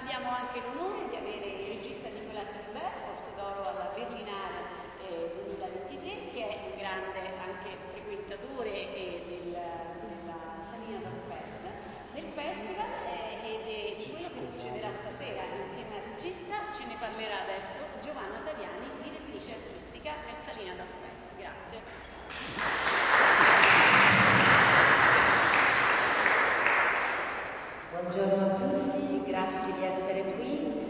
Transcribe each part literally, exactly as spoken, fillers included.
Abbiamo anche l'onore di avere il regista Nicolas Philibert, Forse d'Oro alla Berlinale eh, duemilaventitré, che è un grande anche frequentatore eh, del, della Salina Dog Fest, del festival eh, e de, di quello che succederà stasera insieme al regista. Ce ne parlerà adesso Giovanna Taviani, direttrice artistica del Salina Dog Fest. Grazie. Buongiorno a tutti, grazie di essere qui.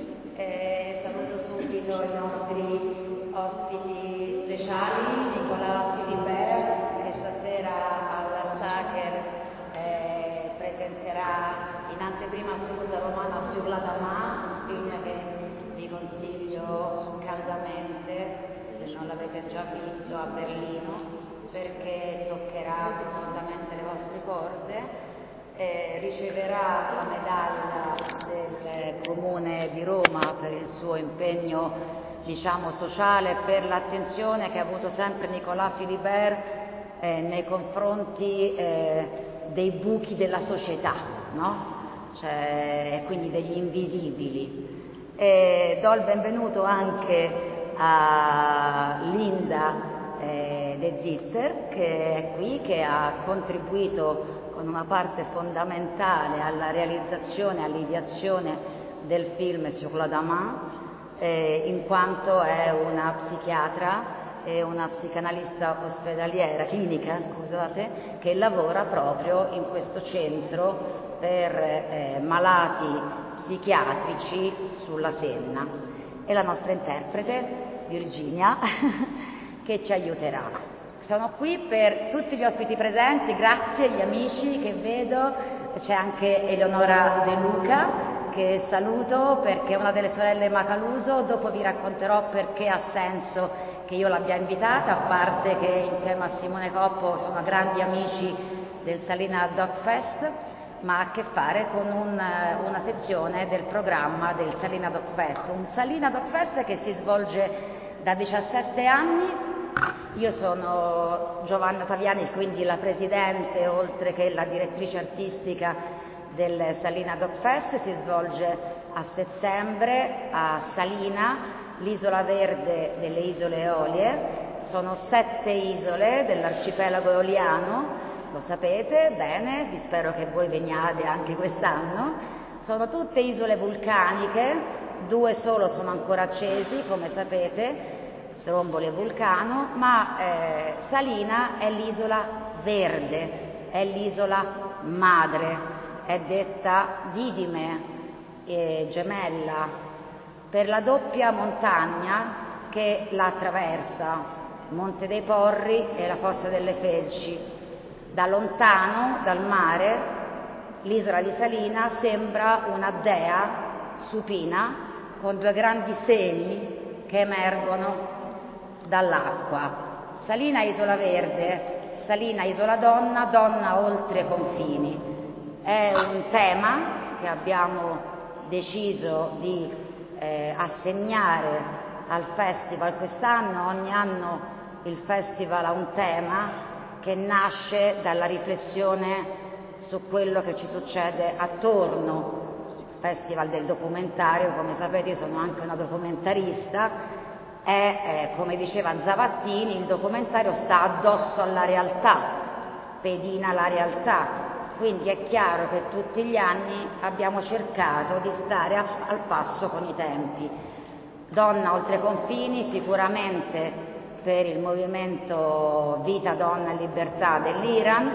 Eh, saluto subito i nostri ospiti speciali, Nicolas Philibert, che stasera alla Sacher eh, presenterà in anteprima assoluta romana Sur la Dama, un film che vi consiglio caldamente, se non l'avete già visto, a Berlino, perché toccherà profondamente le vostre corde. Eh, riceverà la medaglia del Comune di Roma per il suo impegno, diciamo, sociale, per l'attenzione che ha avuto sempre Nicolas Philibert eh, nei confronti eh, dei buchi della società, no? Cioè, quindi degli invisibili. E do il benvenuto anche a Linda eh, De Zitter, che è qui, che ha contribuito con una parte fondamentale alla realizzazione e all'ideazione del film Sur la Dama, eh, in quanto è una psichiatra e una psicanalista ospedaliera, clinica, scusate, che lavora proprio in questo centro per eh, malati psichiatrici sulla Senna. E la nostra interprete, Virginia, che ci aiuterà. Sono qui per tutti gli ospiti presenti, grazie agli amici che vedo, c'è anche Eleonora De Luca che saluto perché è una delle sorelle Macaluso, dopo vi racconterò perché ha senso che io l'abbia invitata, a parte che insieme a Simone Coppo sono grandi amici del Salina Dog Fest, ma ha a che fare con un, una sezione del programma del Salina Dog Fest, un Salina Dog Fest che si svolge da diciassette anni. Io sono Giovanna Taviani, quindi la presidente, oltre che la direttrice artistica del Salina Dog Fest. Si svolge a settembre a Salina, l'isola verde delle isole Eolie. Sono sette isole dell'arcipelago eoliano, lo sapete bene, vi spero che voi veniate anche quest'anno. Sono tutte isole vulcaniche, due solo sono ancora accesi, come sapete, Stromboli e Vulcano, ma eh, Salina è l'isola verde, è l'isola madre, è detta Didime, eh, gemella, per la doppia montagna che la attraversa, Monte dei Porri e la Fossa delle Felci. Da lontano, dal mare, l'isola di Salina sembra una dea supina con due grandi seni che emergono dall'acqua. Salina isola verde, Salina isola donna, donna oltre confini. È un tema che abbiamo deciso di eh, assegnare al festival quest'anno. Ogni anno il festival ha un tema che nasce dalla riflessione su quello che ci succede attorno. Il Festival del documentario, come sapete, io sono anche una documentarista. È, eh, come diceva Zavattini, il documentario sta addosso alla realtà, pedina la realtà, quindi è chiaro che tutti gli anni abbiamo cercato di stare a, al passo con i tempi. Donna oltre confini, sicuramente per il movimento Vita, Donna e Libertà dell'Iran,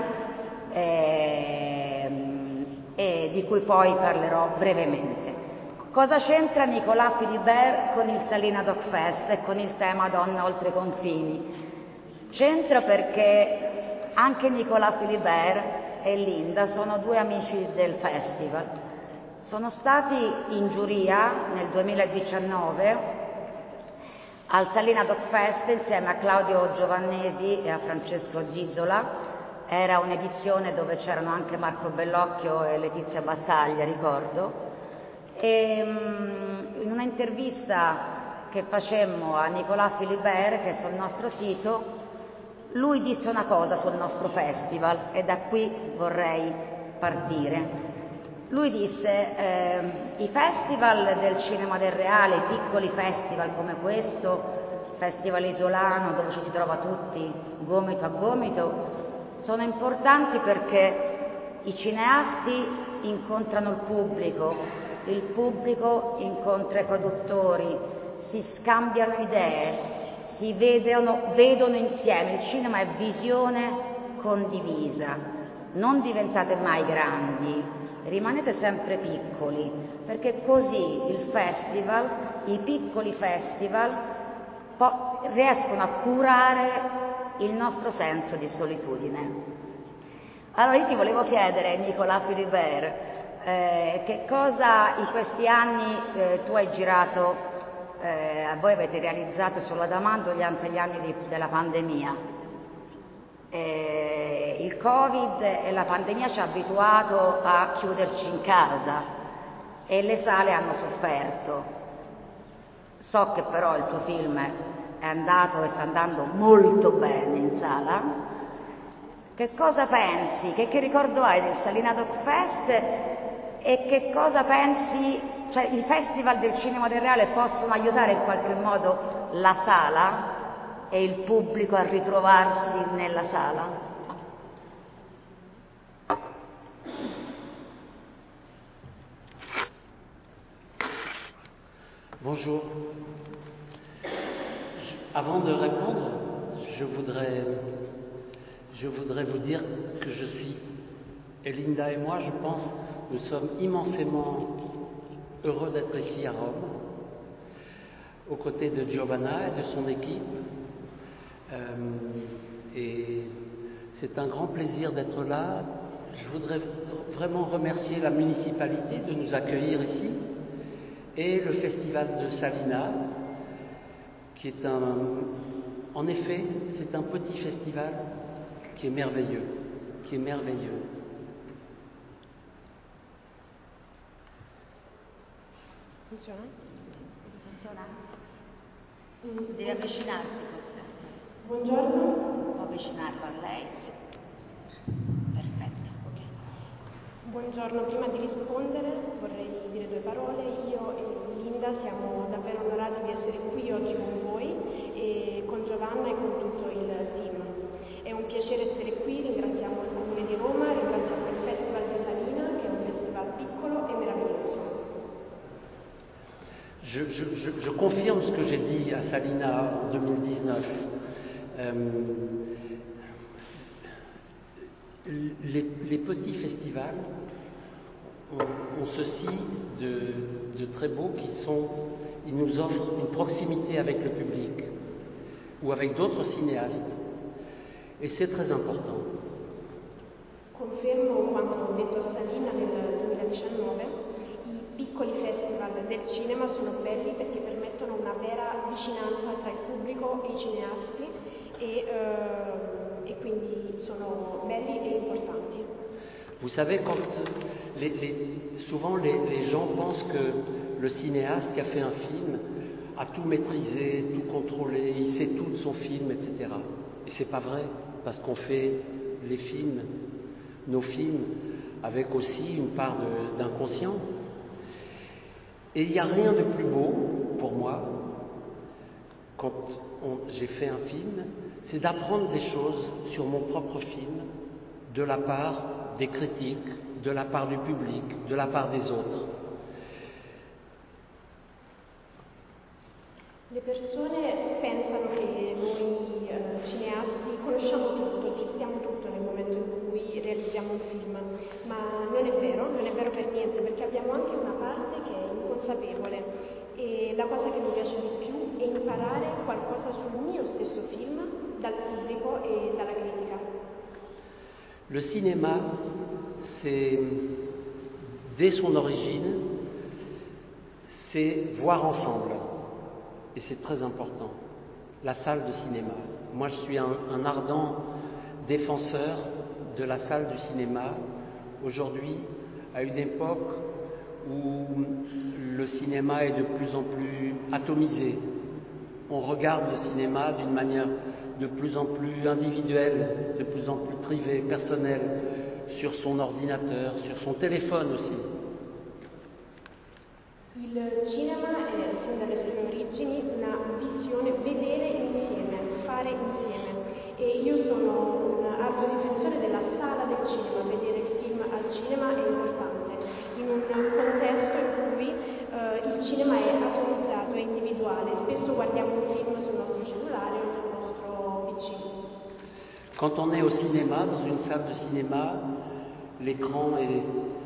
eh, e di cui poi parlerò brevemente. Cosa c'entra Nicolas Philibert con il Salina Dog Fest e con il tema Donna oltre confini? C'entra perché anche Nicolas Philibert e Linda sono due amici del festival. Sono stati in giuria nel duemiladiciannove al Salina Dog Fest insieme a Claudio Giovannesi e a Francesco Zizzola. Era un'edizione dove c'erano anche Marco Bellocchio e Letizia Battaglia, ricordo. E in una intervista che facemmo a Nicolas Philibert, che è sul nostro sito, lui disse una cosa sul nostro festival e da qui vorrei partire. Lui disse eh, i festival del cinema del reale, i piccoli festival come questo, festival isolano dove ci si trova tutti gomito a gomito, sono importanti perché i cineasti incontrano il pubblico, il pubblico incontra i produttori, si scambiano idee, si vedono, vedono insieme. Il cinema è visione condivisa. Non diventate mai grandi, rimanete sempre piccoli, perché così il festival, i piccoli festival, po- riescono a curare il nostro senso di solitudine. Allora io ti volevo chiedere, Nicolas Philibert, eh, che cosa in questi anni eh, tu hai girato, eh, voi avete realizzato sull'Adamant durante gli anni di, della pandemia. Eh, il Covid e la pandemia ci ha abituato a chiuderci in casa e le sale hanno sofferto. So che però il tuo film è andato e sta andando molto bene in sala. Che cosa pensi? Che, che ricordo hai del Salina Doc Fest e che cosa pensi? Cioè, i festival del cinema del reale possono aiutare in qualche modo la sala e il pubblico a ritrovarsi nella sala? Bonjour. Je, avant de répondre, je voudrais, je voudrais vous dire que je suis, et Linda et moi, je pense, nous sommes immensément heureux d'être ici à Rome, aux côtés de Giovanna et de son équipe. Euh, et c'est un grand plaisir d'être là. Je voudrais vraiment remercier la municipalité de nous accueillir ici et le festival de Salina, qui est un... En effet, c'est un petit festival qui est merveilleux, qui est merveilleux. Funziona? Funziona? Deve avvicinarsi forse. Buongiorno. Può avvicinarlo a lei? Perfetto, ok. Buongiorno, prima di rispondere vorrei dire due parole. Io e Linda siamo davvero onorati di essere qui oggi con voi e con Giovanna e con tutto il team. È un piacere essere qui, ringraziamo il Comune di Roma, ringraziamo il Festival di Salina, che è un festival piccolo e meraviglioso. Je, je, je, je confirme ce que j'ai dit à Salina en deux mille dix-neuf. Euh, les, les petits festivals ont, ont ceci de, de très beau qu'ils sont, ils nous offrent une proximité avec le public ou avec d'autres cinéastes. Et c'est très important. Confermo quanto ho detto a Salina nel duemiladiciannove. I piccoli festival del cinema sono belli perché permettono una vera vicinanza tra il pubblico e i cineasti e, euh, e quindi sono belli e importanti. Vous savez, quand les, les, souvent les, les gens pensent que le cinéaste qui a fait un film a tout maîtrisé, tout contrôlé, il sait tout de son film, et cetera. Et c'est pas vrai, parce qu'on fait les films, nos films, avec aussi une part de, d'inconscient. Et il n'y a rien de plus beau, pour moi, quand on, j'ai fait un film, c'est d'apprendre des choses sur mon propre film, de la part des critiques, de la part du public, de la part des autres. Le persone pensano che noi eh, cineasti conosciamo tutto, gestiamo tutto nel momento in cui realizziamo un film, ma non è vero, non è vero per niente, perché abbiamo anche una parte che è inconsapevole e la cosa che mi piace di più è imparare qualcosa sul mio stesso film dal pubblico e dalla critica. Le cinéma, c'est, dès son origine, c'est voir ensemble. Et c'est très important, la salle de cinéma. Moi, je suis un, un ardent défenseur de la salle du cinéma. Aujourd'hui, à une époque où le cinéma est de plus en plus atomisé, on regarde le cinéma d'une manière de plus en plus individuelle, de plus en plus privée, personnelle. sur son ordinateur, sur son téléphone aussi. Il cinema è, sin dalle sue origini, una visione, vedere insieme, fare insieme. E io sono un arduo difensore della sala del cinema. Vedere il film al cinema è importante, in un contesto in cui eh, il cinema è atomizzato, è individuale. Spesso guardiamo un film sul nostro cellulare o sul nostro P C. Quand on est au cinéma, dans une salle de cinéma, l'écran est...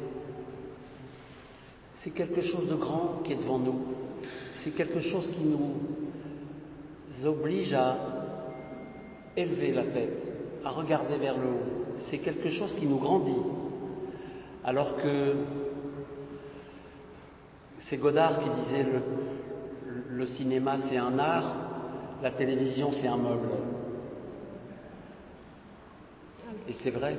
c'est quelque chose de grand qui est devant nous. C'est quelque chose qui nous oblige à élever la tête, à regarder vers le haut. C'est quelque chose qui nous grandit. Alors que c'est Godard qui disait le, le cinéma c'est un art, la télévision c'est un meuble. Et c'est vrai.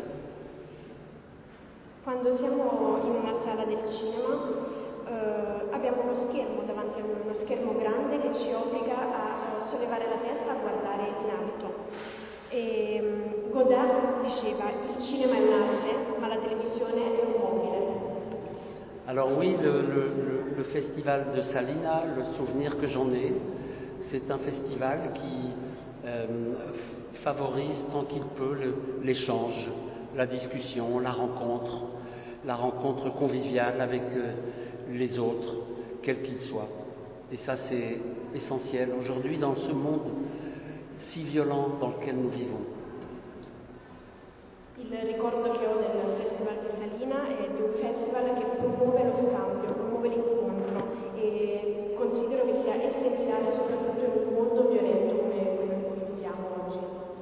Quando siamo in una sala del cinema eh, abbiamo uno schermo davanti a noi, uno schermo grande che ci obbliga a sollevare la testa, a guardare in alto. E um, Godard diceva il cinema è un'arte, ma la televisione è un mobile. Alors oui, le, le, le festival de Salina, le souvenir que j'en ai, c'est un festival qui euh, favorise tant qu'il peut le, l'échange, la discussion, la rencontre, la rencontre conviviale avec euh, les autres, quels qu'ils soient. Et ça, c'est essentiel aujourd'hui dans ce monde si violent dans lequel nous vivons. Il ricordo che ho del Festival di Salina è di un festival che promuove lo scambio, promuove l'incontro e considero che sia essenziale soprattutto in un mondo violento come quello in cui viviamo oggi.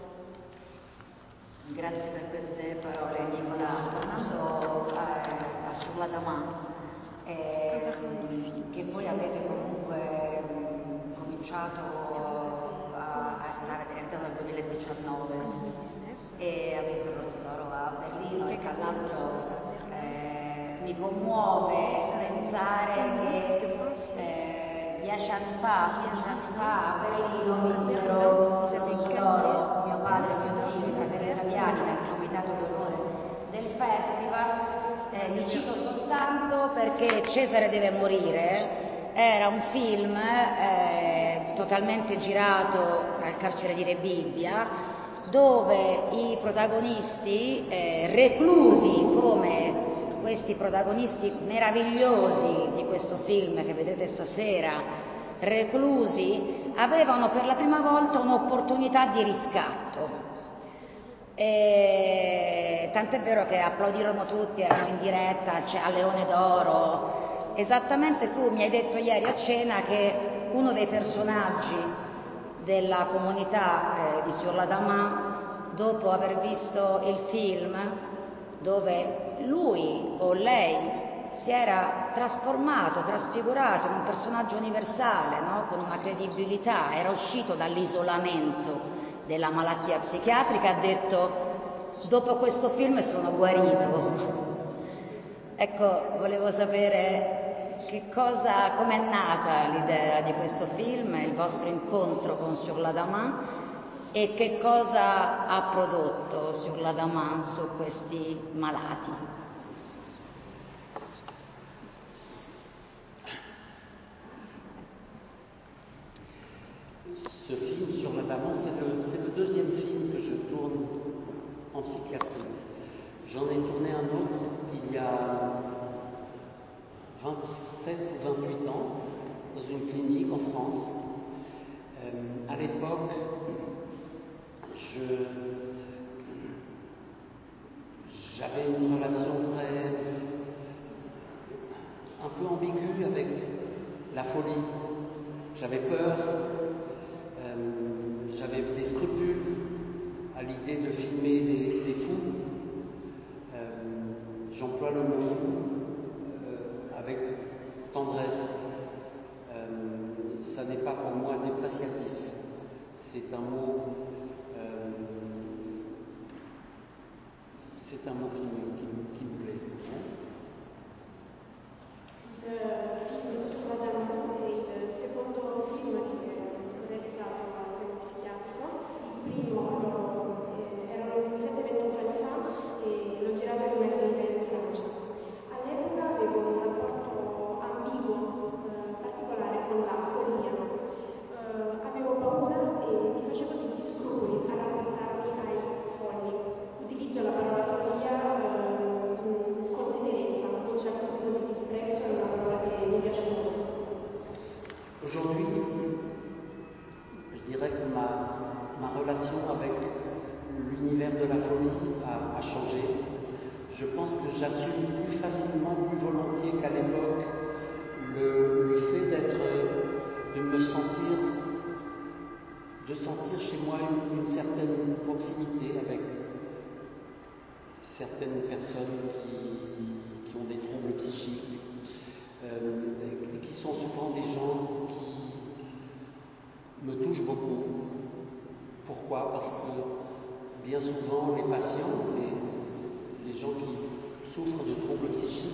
Grazie per queste parole, Nicola. Tornando a, a Sur la Damas, eh, che voi avete comunque cominciato a, a stare nel duemiladiciannove e avete lo ristoro a Berlino e tra l'altro eh, mi commuove pensare che eh, dieci anni fa, dieci anni fa a Berlino vinsero lo ristoro mio padre e mio zio, i fratelli italiani, nel comitato d'onore del festival. Eh, li cito soltanto perché Cesare deve morire era un film eh, totalmente girato al carcere di Rebibbia, dove i protagonisti, eh, reclusi come questi protagonisti meravigliosi di questo film che vedete stasera, reclusi, avevano per la prima volta un'opportunità di riscatto. E tant'è vero che applaudirono tutti, erano in diretta, cioè, a Leone d'Oro. Esattamente tu mi hai detto ieri a cena che uno dei personaggi della comunità eh, di Sur la Damas, dopo aver visto il film dove lui o lei si era trasformato, trasfigurato in un personaggio universale, no? Con una credibilità, era uscito dall'isolamento della malattia psichiatrica, ha detto: dopo questo film sono guarito. Ecco, volevo sapere che cosa, com'è nata l'idea di questo film, il vostro incontro con Sur la Damas e che cosa ha prodotto Sur la Damas su questi malati. Ce film Sur la Damas, c'est le, c'est le deuxième film que je tourne en psychiatrie. J'en ai tourné un autre il y a vingt-sept ou vingt-huit ans, dans une clinique en France. Euh, à l'époque, je, j'avais une relation très, un peu ambiguë avec la folie. J'avais peur, euh, j'avais des scrupules à l'idée de filmer des, des fous. Euh,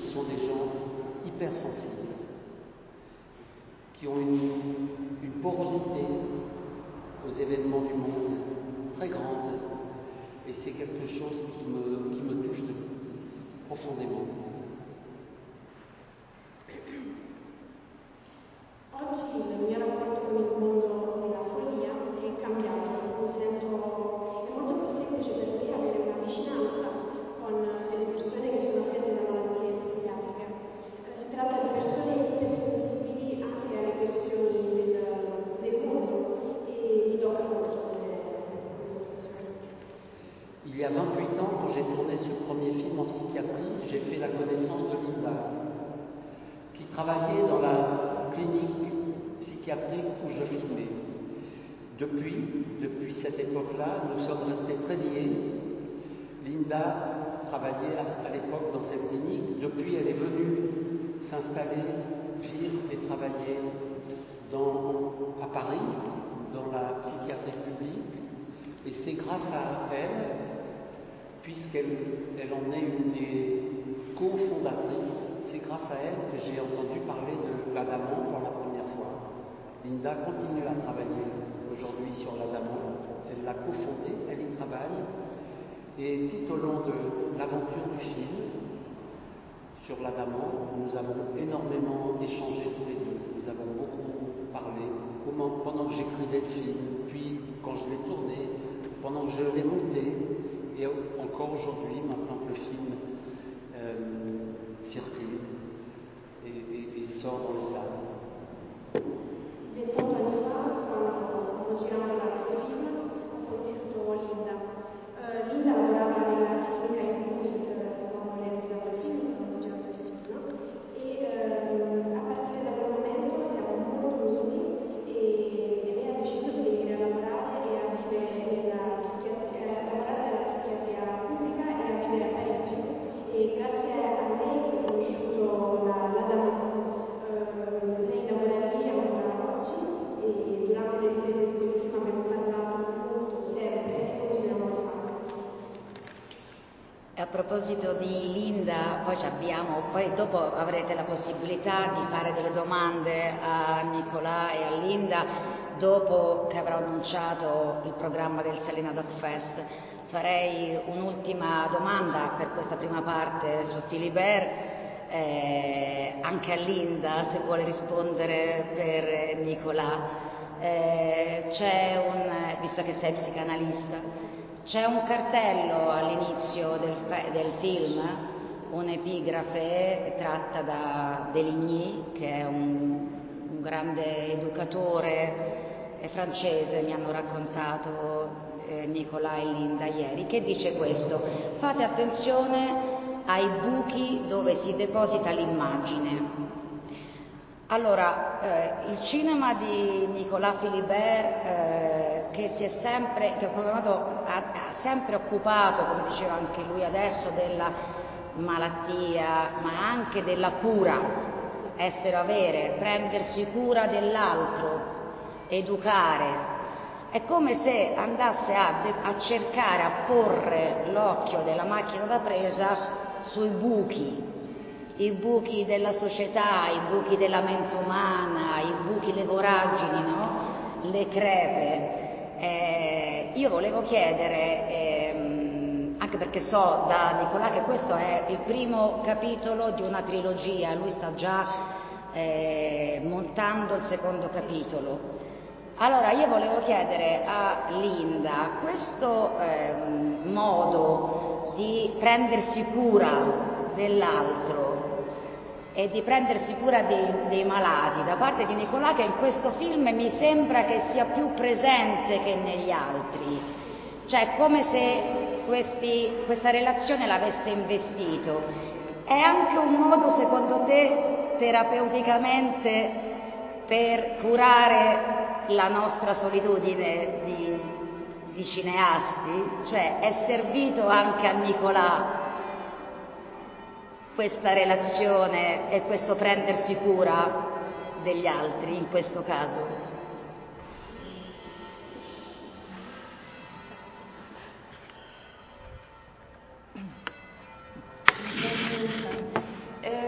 ce sont des gens hypersensibles, qui ont une, une porosité aux événements du monde très grande, et c'est quelque chose qui me, qui me touche profondément. Oggi il mio rapporto con il mondo della follia è cambiato, mi sento, è molto più semplice per me avere una vicinanza con delle persone che sono affette da malattie psichiatriche. Si tratta di persone ipersensibili anche alle questioni del, del mondo e mi tocca molto come situazione. Il y a vingt-huit ans, quand j'ai tourné ce premier film en psychiatrie, j'ai fait la connaissance de Linda, qui travaillait dans la clinique psychiatrique où je filmais. Depuis, depuis cette époque-là, nous sommes restés très liés. Linda travaillait à, à l'époque dans cette clinique. Depuis, elle est venue s'installer, vivre et travailler dans, à Paris, dans la psychiatrie publique. Et c'est grâce à elle, puisqu'elle elle en est une des cofondatrices, c'est grâce à elle que j'ai entendu parler de l'Adamant pour la première fois. Linda continue à travailler aujourd'hui sur l'Adamant, elle l'a cofondée, elle y travaille, et tout au long de l'aventure du film, sur l'Adamant, nous avons énormément échangé tous les deux, nous avons beaucoup parlé, pendant que j'écrivais le film, puis quand je l'ai tourné, pendant que je l'ai monté, et encore aujourd'hui, maintenant que le film euh, circule et, et, et sort dans les salles. ventotto anni fa, quando stavo girando l'altro film, ho conosciuto Linda. Uh, Linda lavorava nella clinica in cui stavamo realizzando il film, stavamo girando il film, e uh, a partire da quel momento siamo molto uniti e, e lei ha deciso di venire a lavorare e a vivere nella psichiatria, a lavorare nella psichiatria pubblica e a vivere a Parigi. E grazie a lei ho conosciuto la, la Dama. Uh, lei lavora lì ancora oggi e durante le riprese del film abbiamo parlato molto, sempre, e continuiamo a farlo. A proposito di Linda, poi abbiamo, poi dopo avrete la possibilità di fare delle domande a Nicolà e a Linda dopo che avrò annunciato il programma del Selena Doc Fest. Farei un'ultima domanda per questa prima parte su Philibert. Eh, anche a Linda, se vuole rispondere per Nicolà. Eh, c'è un, visto che sei psicanalista, c'è un cartello all'inizio del, del film, un'epigrafe tratta da Deligny, che è un, un grande educatore francese, mi hanno raccontato eh, Nicolà e Linda ieri, che dice questo: fate attenzione ai buchi dove si deposita l'immagine. Allora, eh, il cinema di Nicolas Philibert, eh, che si è sempre, che ha, ha sempre occupato, come diceva anche lui adesso, della malattia, ma anche della cura, essere, avere, prendersi cura dell'altro, educare. È come se andasse a, a cercare, a porre l'occhio della macchina da presa sui buchi, i buchi della società, i buchi della mente umana, i buchi, le voragini, no? Le crepe. Eh, io volevo chiedere, ehm, anche perché so da Nicolà che questo è il primo capitolo di una trilogia, lui sta già eh, montando il secondo capitolo. Allora io volevo chiedere a Linda questo eh, modo di prendersi cura dell'altro e di prendersi cura dei, dei malati da parte di Nicolà, che in questo film mi sembra che sia più presente che negli altri, cioè come se questi, questa relazione l'avesse investito. È anche un modo, secondo te, terapeuticamente per curare la nostra solitudine di, di cineasti? Cioè è servito anche a Nicolà questa relazione e questo prendersi cura degli altri in questo caso? Eh,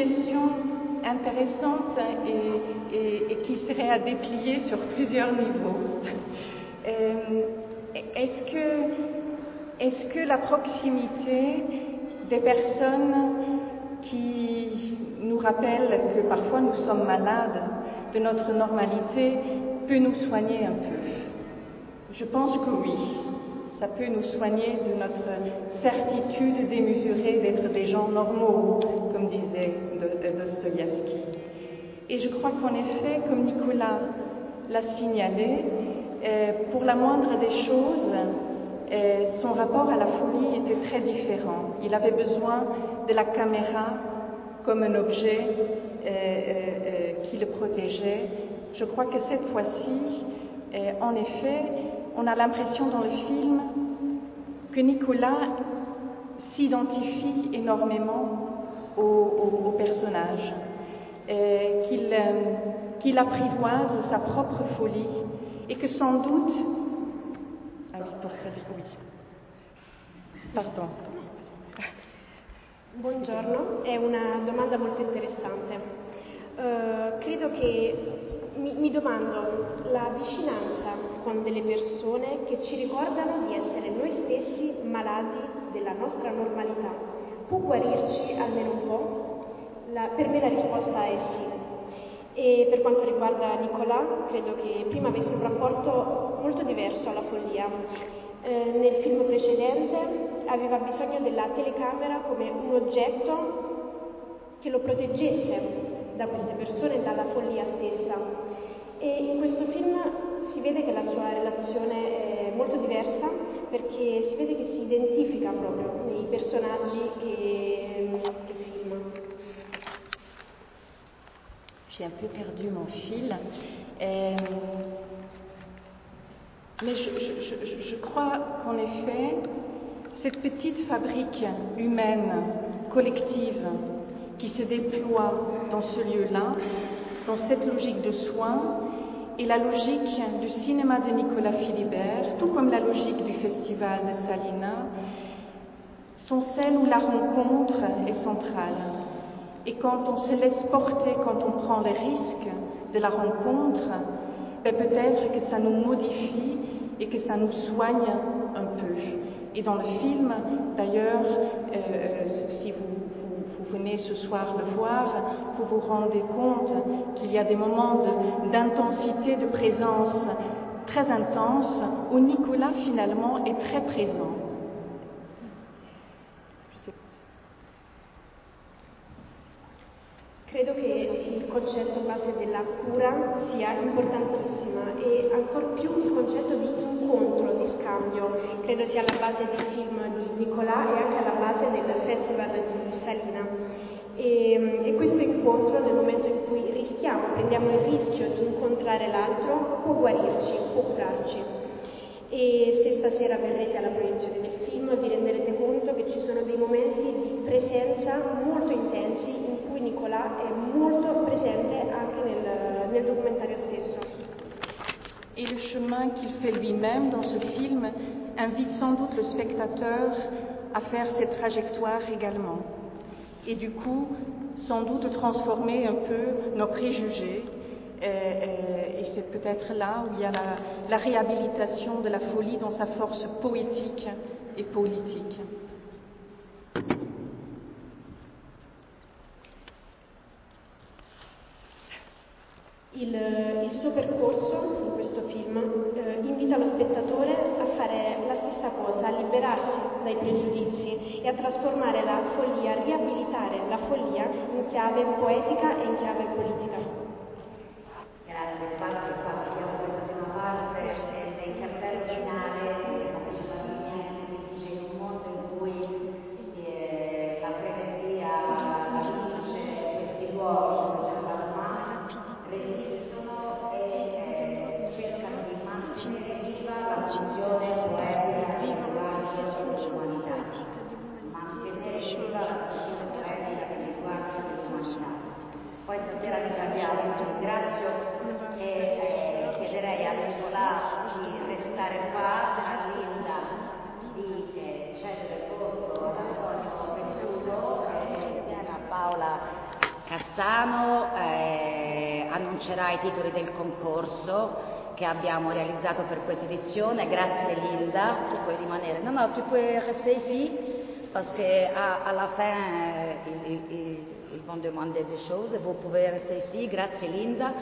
question intéressante et, et, et qui serait à déplier sur plusieurs niveaux. Euh, est-ce que, est-ce que la proximité des personnes qui nous rappellent que parfois nous sommes malades de notre normalité peut nous soigner un peu? Je pense que oui. Ça peut nous soigner de notre certitude démesurée d'être des gens normaux, comme disait Dostoïevski. Et je crois qu'en effet, comme Nicolas l'a signalé, euh, pour la moindre des choses, euh, son rapport à la folie était très différent. Il avait besoin de la caméra comme un objet euh, euh, qui le protégeait. Je crois que cette fois-ci, euh, en effet, on a l'impression dans le film que Nicolas s'identifie énormément au, au, au personnage, euh, qu'il, euh, qu'il apprivoise sa propre folie et que sans doute... Ah, Victor Federico, oui. Pardon. Buongiorno, è una domanda molto interessante. Uh, credo che mi, mi domando la vicinanza con delle persone che ci ricordano di essere noi stessi malati della nostra normalità può guarirci almeno un po'? La, per me la risposta è sì. E per quanto riguarda Nicolas, credo che prima avesse un rapporto molto diverso alla follia. Eh, nel film precedente aveva bisogno della telecamera come un oggetto che lo proteggesse da queste persone e dalla follia stessa. E in questo film si vede che la sua relazione è molto diversa perché si vede che si identifica proprio nei personaggi che, che filma. J'ai un peu perdu mon fil. Euh, mais je, je, je, je crois qu'en effet, cette petite fabrique humaine, collective, qui se déploie dans ce lieu-là, dans cette logique de soins, et la logique du cinéma de Nicolas Philibert, tout comme la logique du festival de Salina, sont celles où la rencontre est centrale. Et quand on se laisse porter, quand on prend les risques de la rencontre, ben peut-être que ça nous modifie et que ça nous soigne un peu. Et dans le film, d'ailleurs, euh, si vous, vous, vous venez ce soir le voir, vous vous rendez compte qu'il y a des moments de, d'intensité, de présence très intense, où Nicolas finalement est très présent. Credo che il concetto base della cura sia importantissima e ancor più il concetto di incontro, di scambio. Credo sia alla base del film di Nicolas e anche alla base del festival di Salina. E, e questo incontro, nel momento in cui rischiamo, prendiamo il rischio di incontrare l'altro, può guarirci, può curarci. E se stasera verrete alla proiezione del film vi renderete conto che ci sono dei momenti di presenza molto intensi in cui Nicolas è molto presente anche nel, nel documentario stesso. Et le chemin qu'il fait lui-même dans ce film invite sans doute le spectateur à faire cette trajectoire également. Et du coup, sans doute transformer un peu nos préjugés. Euh, euh, et c'est peut-être là où il y a la, la réhabilitation de la folie dans sa force poétique et politique. Il, il suo percorso in questo film eh, invita lo spettatore a fare la stessa cosa, a liberarsi dai pregiudizi e a trasformare la follia, a riabilitare la follia in chiave poetica e in chiave politica. Grazie, infatti qua vediamo questa prima parte del cartello finale, come diceva Vivienne, che dice in un mondo in cui eh, la frenesia, la luce, questi luoghi come c'è la Roma, resistono e eh, cercano di mantenere viva la funzione poetica e linguaggio dell'umanità, mantenere viva la funzione poetica e linguaggio dell'umanità. Poi stasera vi parliamo, vi ringrazio e eh, chiederei a Nicolas di restare qua, a Linda di eh, cedere posto ad Antonio Pezzuto e a Paola Cassano eh, annuncerà i titoli del concorso che abbiamo realizzato per questa edizione. Grazie Linda, tu puoi rimanere. Non, no, tu puoi rester ici parce que à, à la fin euh, ils, ils, ils vont demander des choses. Vous pouvez rester ici. Grazie Linda.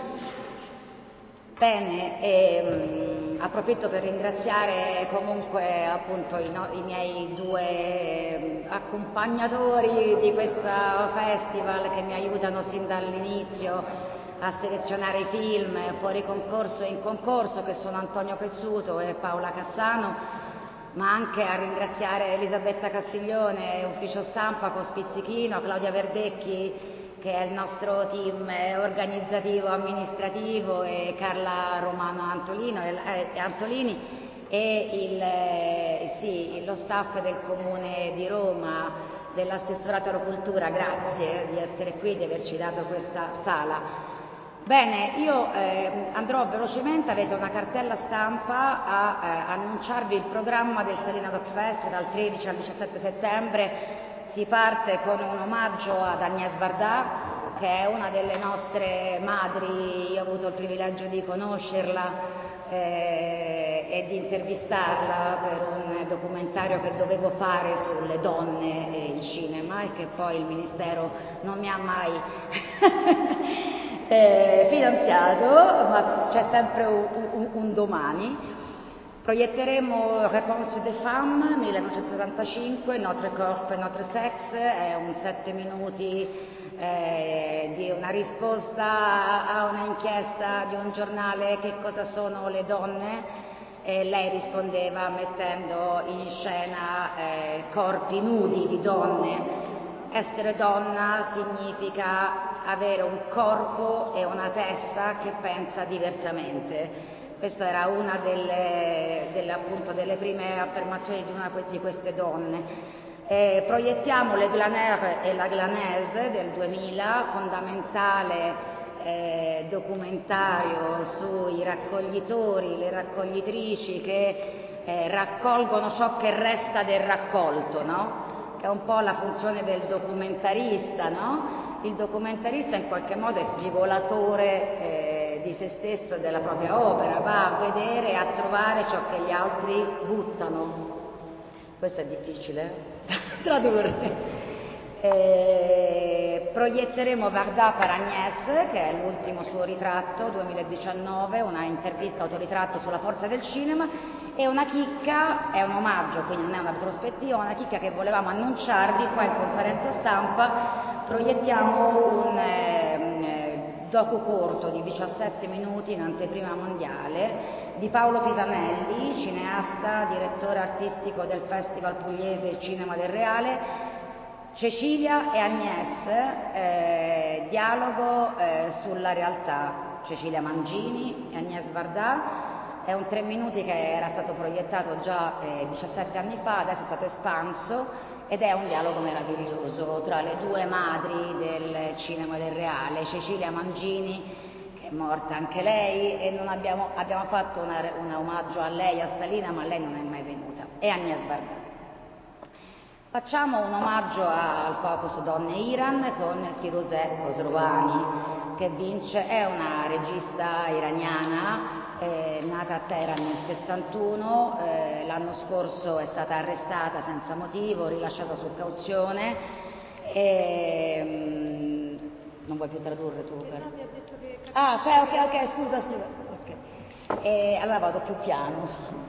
Bene, e, mh, approfitto per ringraziare comunque appunto i, no, i miei due eh, accompagnatori di questo festival che mi aiutano sin dall'inizio a selezionare i film fuori concorso e in concorso, che sono Antonio Pezzuto e Paola Cassano, ma anche a ringraziare Elisabetta Castiglione, ufficio stampa con Spizzichino, Claudia Verdecchi, che è il nostro team organizzativo amministrativo, e Carla Romano Antolino, e, Antolini e il, eh, sì, lo staff del Comune di Roma, dell'assessorato alla cultura. Grazie di essere qui, di averci dato questa sala. Bene, io eh, andrò velocemente, avete una cartella stampa a eh, annunciarvi il programma del Salina Doc Fest dal tredici al diciassette settembre. Si parte con un omaggio ad Agnès Varda, che è una delle nostre madri. Io ho avuto il privilegio di conoscerla eh, e di intervistarla per un documentario che dovevo fare sulle donne in cinema e che poi il Ministero non mi ha mai eh, finanziato, ma c'è sempre un, un, un domani. Proietteremo Réponse des Femmes millenovecentosettantacinque, Notre Corps et Notre Sexe, è un sette minuti eh, di una risposta a una inchiesta di un giornale: che cosa sono le donne? E lei rispondeva mettendo in scena eh, corpi nudi di donne. Essere donna significa avere un corpo e una testa che pensa diversamente. Questa era una delle, delle, appunto, delle prime affermazioni di una di queste donne. Eh, proiettiamo Le Glaneur e la Glanese del duemila, fondamentale eh, documentario sui raccoglitori, le raccoglitrici che eh, raccolgono ciò che resta del raccolto, no? Che è un po' la funzione del documentarista, no? Il documentarista in qualche modo è spigolatore eh, di se stesso e della propria opera, va a vedere e a trovare ciò che gli altri buttano. Questo è difficile tradurre. Eh, proietteremo Varda per Agnès, che è l'ultimo suo ritratto, duemiladiciannove, una intervista autoritratto sulla forza del cinema, e una chicca, è un omaggio, quindi non è una retrospettiva, una chicca che volevamo annunciarvi qua in conferenza stampa. Proiettiamo un eh, docu corto di diciassette minuti in anteprima mondiale di Paolo Pisanelli, cineasta, direttore artistico del Festival Pugliese Cinema del Reale. Cecilia e Agnès, eh, dialogo eh, sulla realtà. Cecilia Mangini e Agnès Varda. È un tre minuti che era stato proiettato già eh, diciassette anni fa, adesso è stato espanso, ed è un dialogo meraviglioso tra le due madri del cinema del reale, Cecilia Mangini, che è morta anche lei, e non abbiamo, abbiamo fatto una, un omaggio a lei a Salina, ma lei non è mai venuta, e Agnès Varda. Facciamo un omaggio a, al Focus Donne Iran con Firuzeh Khosrowani, che vince, è una regista iraniana, eh, nata a Teheran nel settantuno, eh, l'anno scorso è stata arrestata senza motivo, rilasciata su cauzione, e, mm, non vuoi più tradurre tu? Per... Ah, ok, ok, ok, scusa, scusa. Okay. E, allora vado più piano.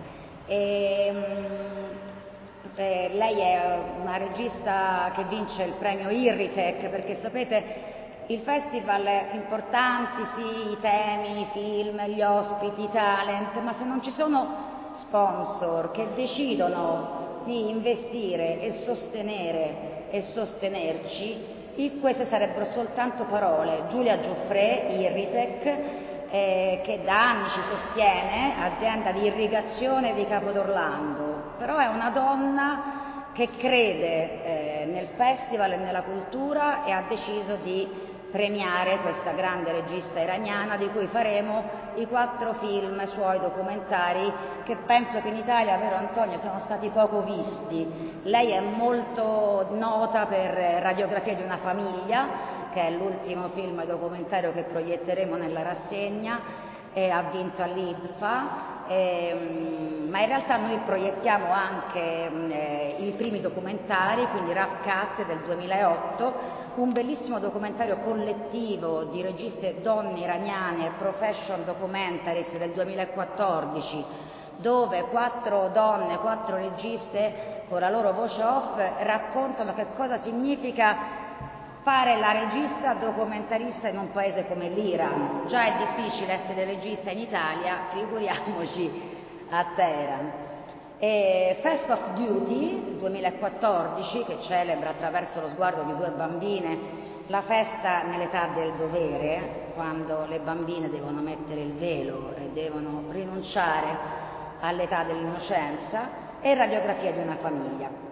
E, mm, Eh, lei è una regista che vince il premio Irritec, perché sapete, il festival è importanti, sì, i temi, i film, gli ospiti, i talent, ma se non ci sono sponsor che decidono di investire e sostenere e sostenerci, queste sarebbero soltanto parole. Giulia Giuffre, Irritec, Eh, che da anni ci sostiene, azienda di irrigazione di Capodorlando, però è una donna che crede eh, nel festival e nella cultura, e ha deciso di premiare questa grande regista iraniana, di cui faremo i quattro film suoi documentari, che penso che in Italia, vero Antonio, sono stati poco visti. Lei è molto nota per Radiografia di una famiglia, che è l'ultimo film documentario che proietteremo nella rassegna, e ha vinto all'I D F A. Eh, ma in realtà noi proiettiamo anche eh, i primi documentari, quindi Rough Cut del duemilaotto, un bellissimo documentario collettivo di registe donne iraniane, Profession Documentaries del duemilaquattordici, dove quattro donne, quattro registe con la loro voce off raccontano che cosa significa fare la regista documentarista in un paese come l'Iran. Già è difficile essere regista in Italia, figuriamoci a Teheran. E Fest of Duty duemilaquattordici, che celebra attraverso lo sguardo di due bambine la festa nell'età del dovere, quando le bambine devono mettere il velo e devono rinunciare all'età dell'innocenza, e Radiografia di una famiglia.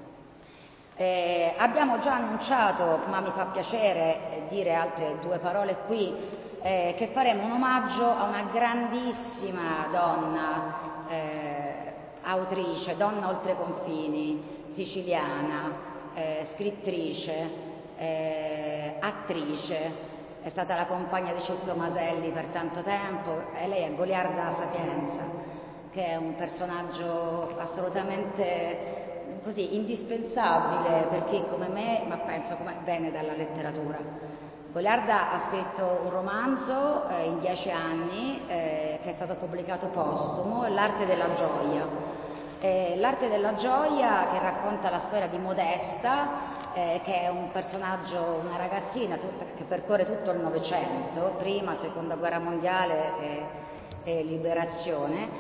Eh, abbiamo già annunciato, ma mi fa piacere dire altre due parole qui, eh, che faremo un omaggio a una grandissima donna, eh, autrice, donna oltre confini, siciliana, eh, scrittrice, eh, attrice, è stata la compagna di Cetto Maselli per tanto tempo, e lei è Goliarda Sapienza, che è un personaggio assolutamente così indispensabile per chi come me, ma penso come viene dalla letteratura. Goliarda ha scritto un romanzo eh, in dieci anni eh, che è stato pubblicato postumo, L'arte della gioia. Eh, L'arte della gioia, che racconta la storia di Modesta, eh, che è un personaggio, una ragazzina tutta, che percorre tutto il Novecento, prima, seconda guerra mondiale e, e liberazione.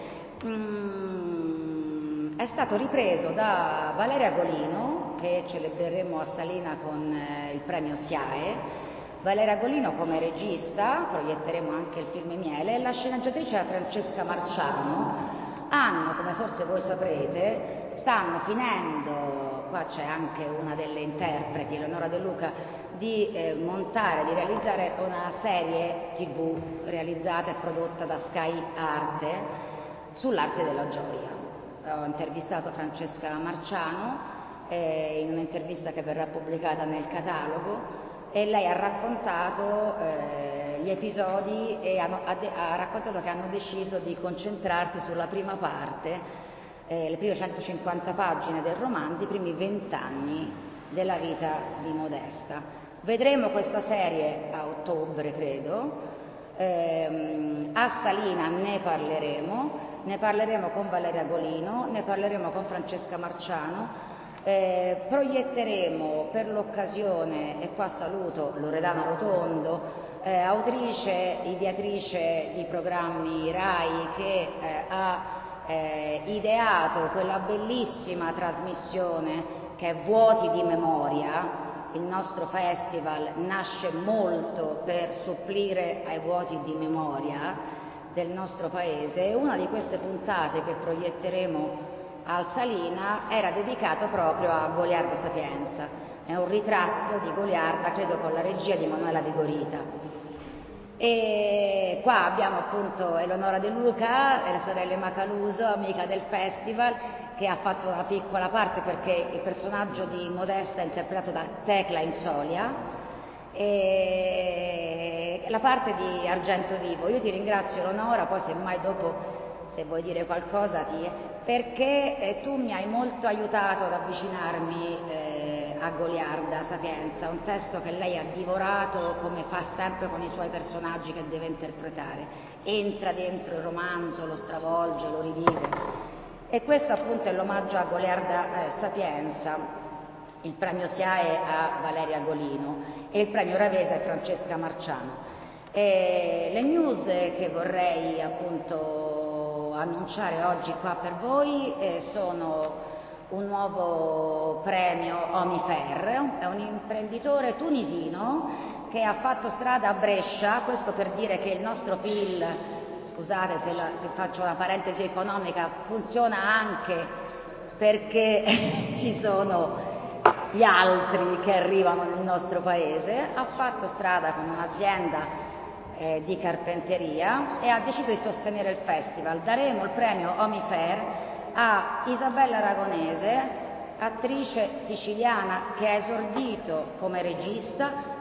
Mm, È stato ripreso da Valeria Golino, che celebreremo a Salina con eh, il premio SIAE. Valeria Golino come regista, proietteremo anche il film Miele, e la sceneggiatrice Francesca Marciano. Hanno, come forse voi saprete, stanno finendo, qua c'è anche una delle interpreti, Eleonora De Luca, di eh, montare, di realizzare una serie tivù realizzata e prodotta da Sky Arte sull'arte della gioia. Ho intervistato Francesca Marciano eh, in un'intervista che verrà pubblicata nel catalogo, e lei ha raccontato eh, gli episodi e hanno, ha, de- ha raccontato che hanno deciso di concentrarsi sulla prima parte, eh, le prime centocinquanta pagine del romanzo, i primi vent'anni della vita di Modesta. Vedremo questa serie a ottobre, credo, ehm, a Salina ne parleremo. Ne parleremo con Valeria Golino, ne parleremo con Francesca Marciano, eh, proietteremo per l'occasione, e qua saluto Loredana Rotondo, eh, autrice, ideatrice di programmi RAI, che eh, ha eh, ideato quella bellissima trasmissione che è Vuoti di memoria. Il nostro festival nasce molto per supplire ai vuoti di memoria del nostro paese. Una di queste puntate che proietteremo al Salina era dedicato proprio a Goliarda Sapienza. È un ritratto di Goliarda, credo con la regia di Manuela Vigorita. E qua abbiamo appunto Eleonora De Luca e le sorelle Macaluso, amica del festival, che ha fatto una piccola parte perché il personaggio di Modesta è interpretato da Tecla Insolia, e la parte di Argento Vivo. Io ti ringrazio, Eleonora, poi semmai dopo, se vuoi dire qualcosa, ti... perché eh, tu mi hai molto aiutato ad avvicinarmi eh, a Goliarda Sapienza, un testo che lei ha divorato come fa sempre con i suoi personaggi che deve interpretare, entra dentro il romanzo, lo stravolge, lo rivive, e questo appunto è l'omaggio a Goliarda eh, Sapienza. Il premio SIAE a Valeria Golino e il premio Ravesa a Francesca Marciano. E le news che vorrei appunto annunciare oggi qua per voi eh, sono un nuovo premio Omifer, è un imprenditore tunisino che ha fatto strada a Brescia, questo per dire che il nostro P I L, scusate se, la, se faccio una parentesi economica, funziona anche perché ci sono gli altri che arrivano nel nostro paese. Ha fatto strada con un'azienda eh, di carpenteria e ha deciso di sostenere il festival. Daremo il premio Omifer a Isabella Aragonese, attrice siciliana che ha esordito come regista,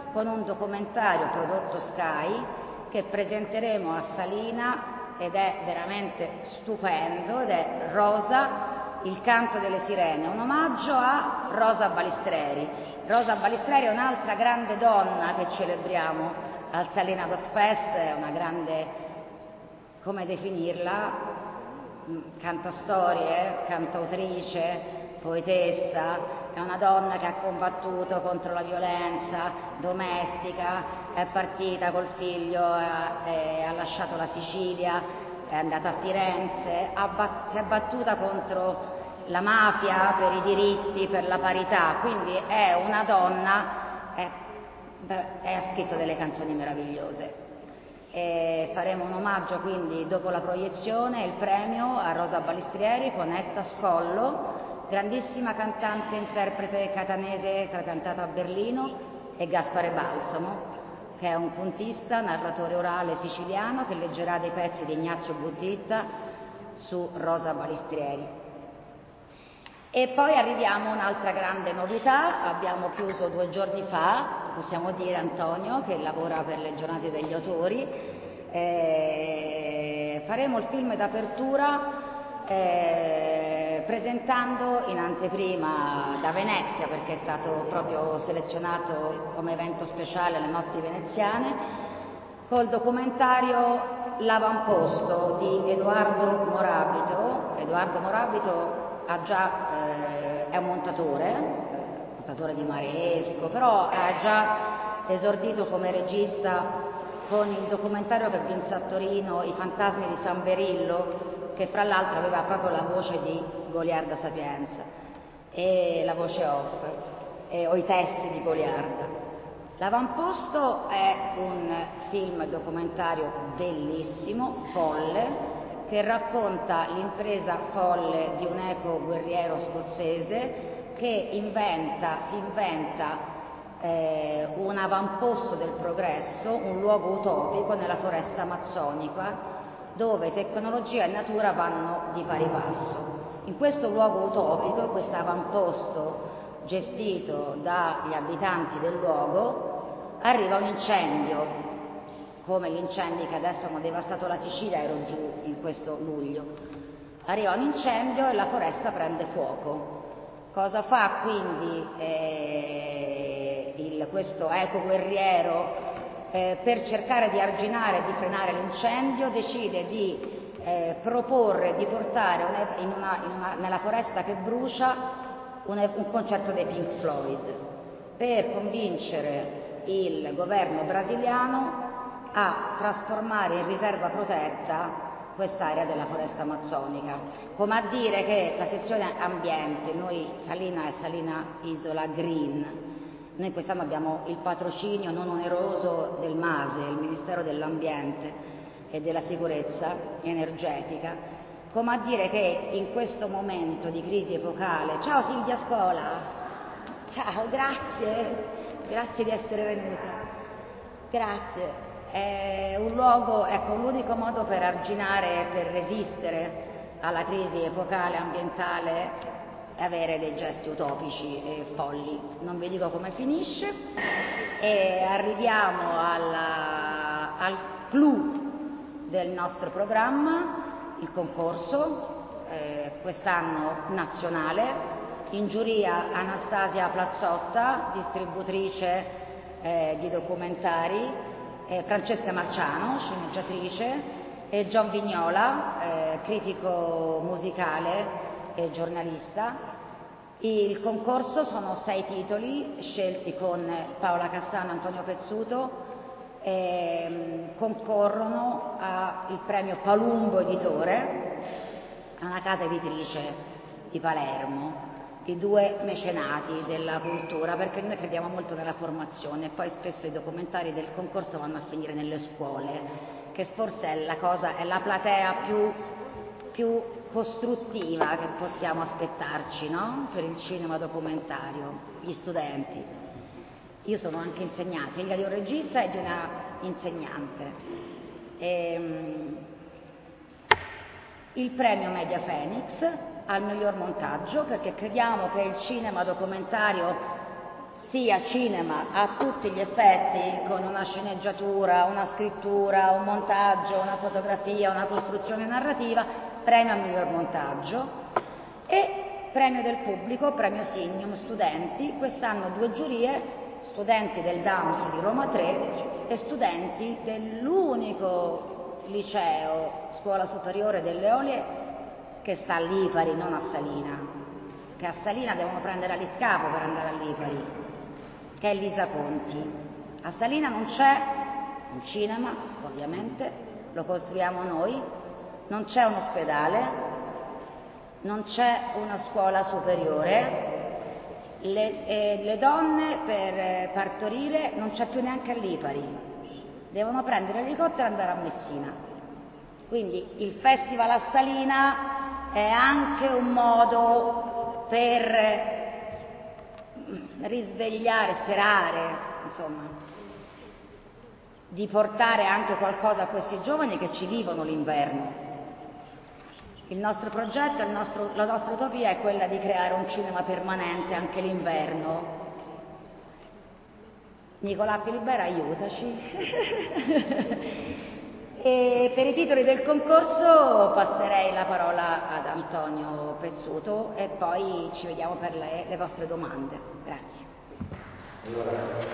con un documentario prodotto Sky che presenteremo a Salina ed è veramente stupendo, ed è Rosa, il canto delle sirene, un omaggio a Rosa Balistreri. Rosa Balistreri è un'altra grande donna che celebriamo al Salina Doc Fest, è una grande, come definirla, cantastorie, cantautrice, poetessa, è una donna che ha combattuto contro la violenza domestica, è partita col figlio, ha, è, ha lasciato la Sicilia, è andata a Firenze, ha bat- si è battuta contro la mafia per i diritti, per la parità, quindi è una donna, è, è, ha scritto delle canzoni meravigliose. E faremo un omaggio quindi dopo la proiezione, il premio a Rosa Balistrieri con Etta Scollo, grandissima cantante e interprete catanese trapiantata a Berlino, e Gaspare Balsamo, che è un puntista, narratore orale siciliano che leggerà dei pezzi di Ignazio Buttitta su Rosa Balistrieri. E poi arriviamo a un'altra grande novità, abbiamo chiuso due giorni fa, possiamo dire Antonio, che lavora per le giornate degli autori, eh, faremo il film d'apertura eh, presentando in anteprima da Venezia, perché è stato proprio selezionato come evento speciale alle notti veneziane, col documentario L'avamposto di Edoardo Morabito. Edoardo Morabito ha già, eh, è un montatore, montatore di Maresco, però ha già esordito come regista con il documentario che vinse a Torino, I fantasmi di San Berillo, che fra l'altro aveva proprio la voce di Goliarda Sapienza e la voce off, e, o i testi di Goliarda. L'Avamposto è un film documentario bellissimo, folle, che racconta l'impresa folle di un eco guerriero scozzese che inventa, si inventa eh, un avamposto del progresso, un luogo utopico nella foresta amazzonica, dove tecnologia e natura vanno di pari passo. In questo luogo utopico, questo avamposto gestito dagli abitanti del luogo, arriva un incendio, come gli incendi che adesso hanno devastato la Sicilia, ero giù in questo luglio. Arriva un incendio e la foresta prende fuoco. Cosa fa quindi eh, il, questo eco guerriero eh, per cercare di arginare e di frenare l'incendio? Decide di eh, proporre di portare una, in una, in una, nella foresta che brucia un, un concerto dei Pink Floyd, per convincere il governo brasiliano a trasformare in riserva protetta quest'area della foresta amazzonica, come a dire che la sezione ambiente, noi Salina è Salina Isola Green, noi quest'anno abbiamo il patrocinio non oneroso del MASE, il Ministero dell'Ambiente e della Sicurezza Energetica, come a dire che in questo momento di crisi epocale, ciao Silvia Scola, ciao, grazie, grazie di essere venuta, grazie. È un luogo, ecco, l'unico modo per arginare, per resistere alla crisi epocale ambientale è avere dei gesti utopici e folli. Non vi dico come finisce. E arriviamo alla, al clou del nostro programma, il concorso, eh, quest'anno nazionale. In giuria Anastasia Plazzotta, distributrice eh, di documentari, Eh, Francesca Marciano, sceneggiatrice, e John Vignola, eh, critico musicale e giornalista. Il concorso sono sei titoli scelti con Paola Cassano e Antonio Pezzuto, e concorrono al premio Palumbo Editore, una casa editrice di Palermo, i due mecenati della cultura, perché noi crediamo molto nella formazione e poi spesso i documentari del concorso vanno a finire nelle scuole, che forse è la cosa, è la platea più, più costruttiva che possiamo aspettarci, no? Per il cinema documentario, gli studenti. Io sono anche insegnante, figlia di un regista e di una insegnante. E, il premio Media Phoenix al miglior montaggio, perché crediamo che il cinema documentario sia cinema a tutti gli effetti, con una sceneggiatura, una scrittura, un montaggio, una fotografia, una costruzione narrativa, premio al miglior montaggio, e premio del pubblico, premio Signum Studenti, quest'anno due giurie, studenti del D A M S di Roma tre e studenti dell'unico liceo, scuola superiore delle Eolie, che sta a Lipari, non a Salina, che a Salina devono prendere l'Iscapo per andare a Lipari, che è Lisa Conti. A Salina non c'è un cinema, ovviamente, lo costruiamo noi, non c'è un ospedale, non c'è una scuola superiore, le, eh, le donne per partorire non c'è più neanche a Lipari, devono prendere l'elicottero e andare a Messina. Quindi il Festival a Salina è anche un modo per risvegliare, sperare, insomma, di portare anche qualcosa a questi giovani che ci vivono l'inverno. Il nostro progetto, il nostro, la nostra utopia è quella di creare un cinema permanente anche l'inverno. Nicolà Pilibera, aiutaci. E per i titoli del concorso passerei la parola ad Antonio Pezzuto e poi ci vediamo per le, le vostre domande. Grazie. Allora,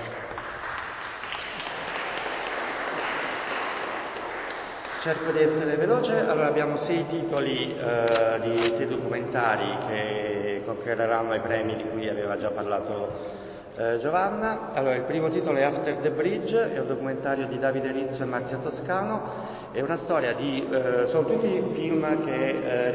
cerco di essere veloce. Allora, abbiamo sei titoli eh, di sei documentari che concorreranno ai premi di cui aveva già parlato Eh, Giovanna. Allora, il primo titolo è After the Bridge, è un documentario di Davide Rizzo e Marzia Toscano, è una storia di, eh, sono tutti film che eh,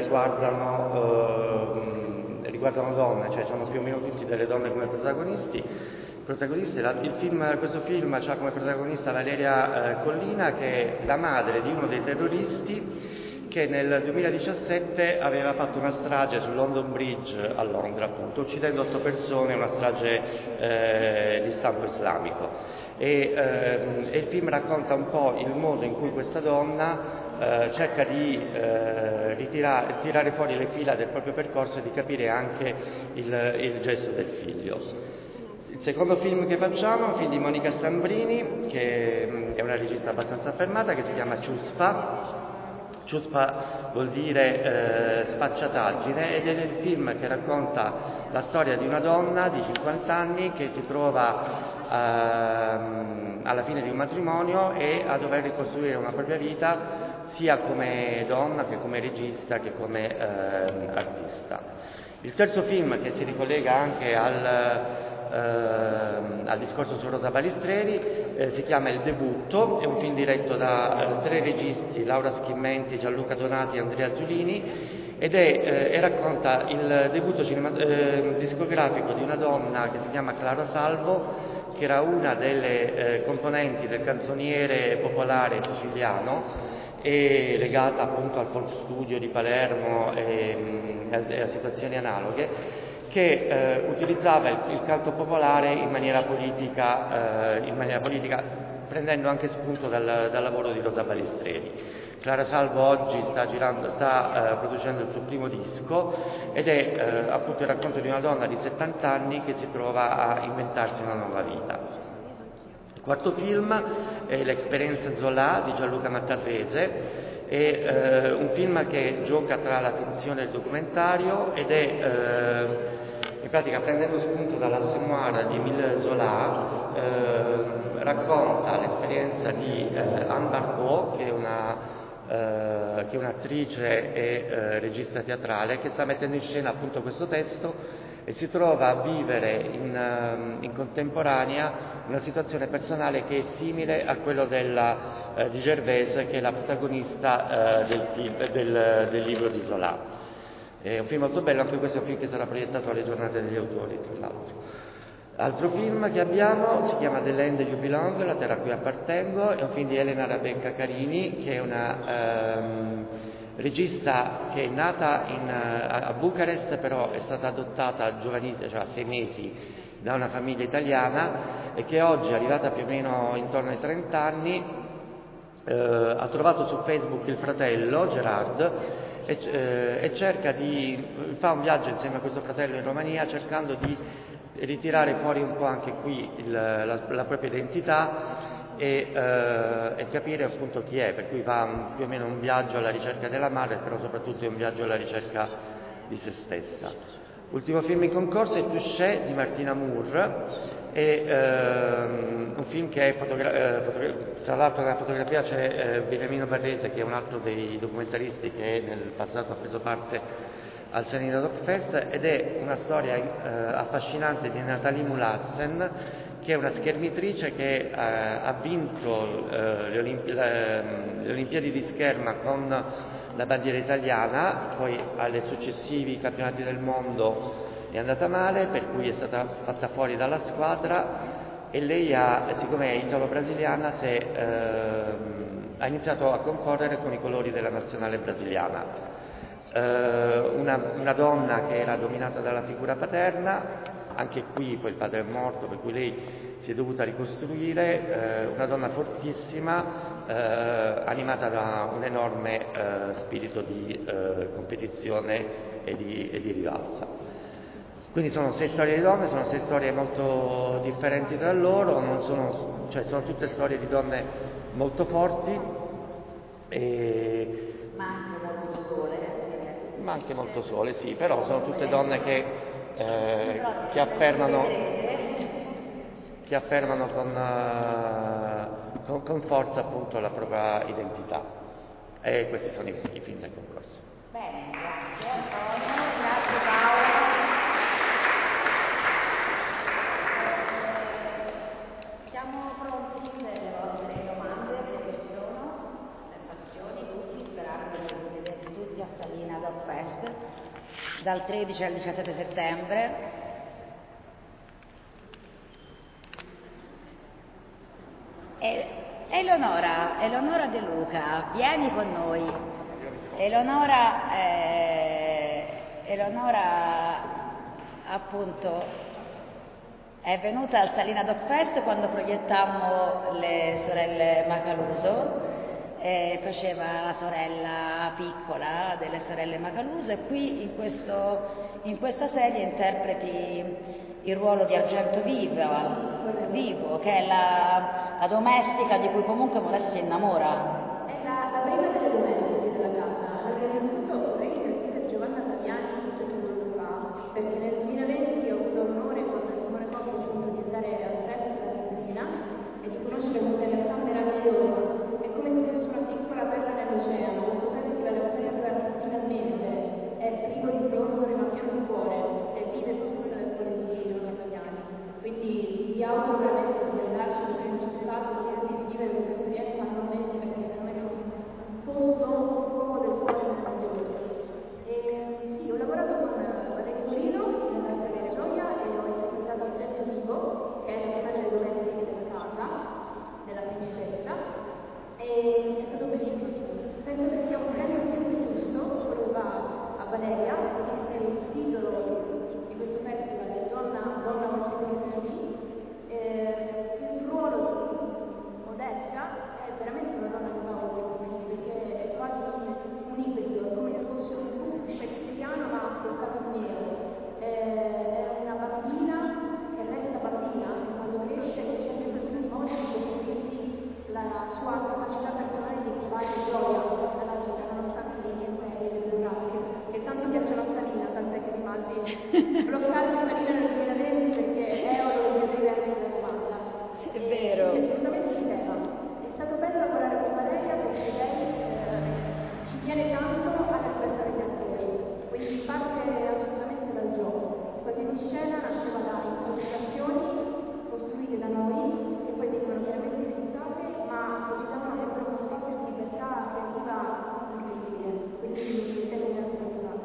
riguardano, eh, riguardano donne, cioè sono più o meno tutti delle donne come protagonisti. protagonisti. La, il film, questo film ha come protagonista Valeria eh, Collina, che è la madre di uno dei terroristi che nel duemiladiciassette aveva fatto una strage sul London Bridge a Londra, appunto, uccidendo otto persone, una strage eh, di stampo islamico. E, ehm, e il film racconta un po' il modo in cui questa donna eh, cerca di eh, ritirare, tirare fuori le fila del proprio percorso e di capire anche il, il gesto del figlio. Il secondo film che facciamo è un film di Monica Stambrini, che mh, è una regista abbastanza affermata, che si chiama Ciuspa. Ciuspa vuol dire eh, sfacciataggine, ed è il film che racconta la storia di una donna di cinquanta anni che si trova ehm, alla fine di un matrimonio e a dover ricostruire una propria vita sia come donna che come regista che come ehm, artista. Il terzo film, che si ricollega anche al Uh, al discorso su Rosa Balistreri, eh, si chiama Il debutto, è un film diretto da uh, tre registi, Laura Schimmenti, Gianluca Donati e Andrea Zulini, ed è, eh, e racconta il debutto cinema, eh, discografico di una donna che si chiama Clara Salvo, che era una delle eh, componenti del canzoniere popolare siciliano e legata appunto al folk studio di Palermo e, e a situazioni analoghe, che eh, utilizzava il, il canto popolare in maniera politica, eh, in maniera politica prendendo anche spunto dal, dal lavoro di Rosa Balistreri. Clara Salvo oggi sta, girando, sta eh, producendo il suo primo disco ed è eh, appunto il racconto di una donna di settanta anni che si trova a inventarsi una nuova vita. Il quarto film è L'Experience Zola di Gianluca Mattarrese. È eh, un film che gioca tra la finzione e il documentario ed è eh, in pratica, prendendo spunto dall'Assommoir di Émile Zola, eh, racconta l'esperienza di eh, Anne Barbeau, che è una eh, che è un'attrice e eh, regista teatrale, che sta mettendo in scena appunto questo testo e si trova a vivere in, in contemporanea una situazione personale che è simile a quello della, eh, di Gervaise, che è la protagonista eh, del, film, del, del libro di Zola. È un film molto bello, anche questo è un film che sarà proiettato alle giornate degli autori, tra l'altro. Altro film che abbiamo si chiama The Land You Belong, La terra a cui appartengo, è un film di Elena Rabenka Carini, che è una ehm, regista che è nata in, a Bucarest, però è stata adottata giovanissima, cioè a sei mesi, da una famiglia italiana e che oggi, arrivata più o meno intorno ai trenta anni, eh, ha trovato su Facebook il fratello Gerard e, eh, e cerca di fa un viaggio insieme a questo fratello in Romania cercando di ritirare fuori un po' anche qui il, la, la propria identità e, eh, e capire appunto chi è, per cui fa un, più o meno un viaggio alla ricerca della madre, però soprattutto è un viaggio alla ricerca di se stessa. Ultimo film in concorso è Touché di Martina Moore, è ehm, un film che è fotogra- eh, fotogra- tra l'altro nella fotografia c'è eh, Beniamino Barrese, che è un altro dei documentaristi che nel passato ha preso parte al Salina Doc Fest, ed è una storia eh, affascinante di Nathalie Mulatzen, che è una schermitrice che eh, ha vinto eh, le, Olimpi- le, le Olimpiadi di scherma con la bandiera italiana, poi alle successivi campionati del mondo è andata male, per cui è stata fatta fuori dalla squadra, e lei ha, siccome è italo-brasiliana, se, ehm, ha iniziato a concorrere con i colori della nazionale brasiliana. Eh, una, una donna che era dominata dalla figura paterna, anche qui poi il padre è morto, per cui lei si è dovuta ricostruire, eh, una donna fortissima, eh, animata da un enorme eh, spirito di eh, competizione e di, e di rivalsa. Quindi sono sei storie di donne, sono sei storie molto differenti tra loro, non sono, cioè sono tutte storie di donne molto forti, e... ma anche molto sole. Ma anche molto sole, sì, però sono tutte donne che, eh, che affermano, che affermano con, uh, con, con forza appunto la propria identità. E questi sono i, i film del concorso. Bene, grazie Antonio, grazie Paola. Siamo pronti per le vostre domande, se ci sono, osservazioni, dubbi, sperando di vedervi tutti a Salina Doc Fest dal tredici al diciassette settembre. E, Eleonora, Eleonora De Luca, vieni con noi. Eleonora, eh, Eleonora appunto è venuta al Salina Doc Fest quando proiettammo le sorelle Macaluso, eh, faceva la sorella piccola delle sorelle Macaluso, e qui in, questo, in questa serie interpreti il ruolo di Argento Vivo, Vivo che è la, la domestica di cui comunque Modesta si innamora. È la, la prima delle domestiche della casa. Allora, innanzitutto vorrei ringraziare Giovanna Taviani che tutto quello fa, perché nel duemilaventi ho avuto l'onore con Simone Coppi appunto di andare al Festival di Salina e di conoscere questa realtà meravigliosa. È come se fosse una piccola perla nell'oceano. Questo festival è aperto finalmente, è privo di bronzole ma pieno di cuore, e vive tutto nel cuore di Giovanna Taviani. Quindi vi auguro veramente di andarci, perché non c'è stato, di rivivere questa esperienza annualmente, perché è veramente un posto, un luogo del cuore meraviglioso. E sì, ho lavorato con Valerio Torino nell'arte della gioia e ho interpretato Argento Vivo, che è una delle domestiche della casa, della principessa, e è stato bellissimo. Penso che sia un premio più che giusto, quello va a Valeria, perché il titolo di questo festival è Donna, Donna Marcellini. Eh, il ruolo di Modesta è veramente una donna che va oltre i confini, perché è quasi un ibrido, è come se fosse un fucsia siciliano ma sporcato di nero. Eh, è una bambina che resta bambina quando cresce e cerca sempre più modi di costruirsi la sua capacità personale di trovare gioia nella vita, nonostante le intemperie e le burrasche, che tanto piacciono a Salina, tant'è che rimasi bloccata a Salina nel duemilaventi perché Eolo non vedeva anche la domanda. È vero. È assolutamente il tema. È stato bello lavorare con Valeria perché lei eh, ci tiene tanto alla libertà degli attori, quindi parte assolutamente dal gioco. Quando in scena nasceva da improvvisazioni costruite da noi, che poi venivano chiaramente fissate, ma che ci davano sempre uno spazio di libertà creativa incredibile. Quindi il tema era strutturato.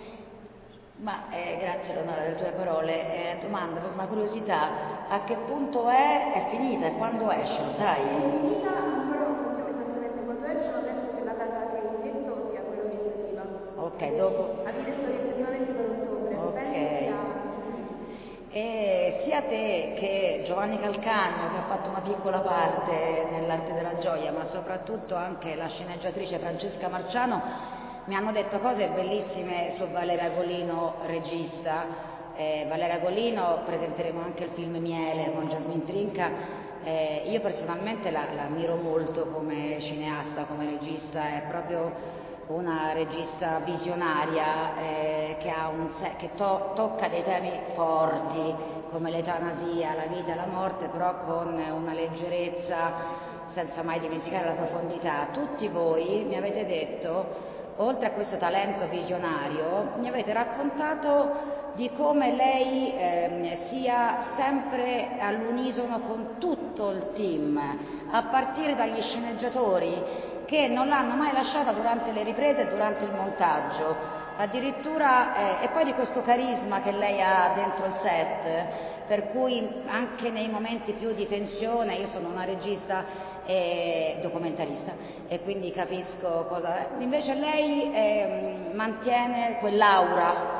Ma eh, grazie Eleonora delle tue parole. Eh, domanda, per una curiosità, a che punto è? È finita? E quando esce? Lo sai? È finita, ancora non sappiamo esattamente quando esce, ma penso che la data che hai detto sia quella orientativa. Ok, Quindi, dopo. avevi detto orientativamente per ottobre, Ok. penso sia giovedì. E sia te che Giovanni Calcagno, che ha fatto una piccola parte nell'arte della gioia, ma soprattutto anche la sceneggiatrice Francesca Marciano, mi hanno detto cose bellissime su Valeria Golino, regista, eh, Valeria Golino, presenteremo anche il film Miele con Jasmine Trinca. Eh, io personalmente la, la ammiro molto come cineasta, come regista, è proprio una regista visionaria eh, che, ha un se- che to- tocca dei temi forti come l'eutanasia, la vita e la morte, però con una leggerezza, senza mai dimenticare la profondità. Tutti voi mi avete detto, oltre a questo talento visionario, mi avete raccontato di come lei eh, sia sempre all'unisono con tutto il team, a partire dagli sceneggiatori che non l'hanno mai lasciata durante le riprese e durante il montaggio, addirittura, eh, e poi di questo carisma che lei ha dentro il set, per cui anche nei momenti più di tensione, io sono una regista e documentarista e quindi capisco cosa è. Invece lei eh, mantiene quell'aura,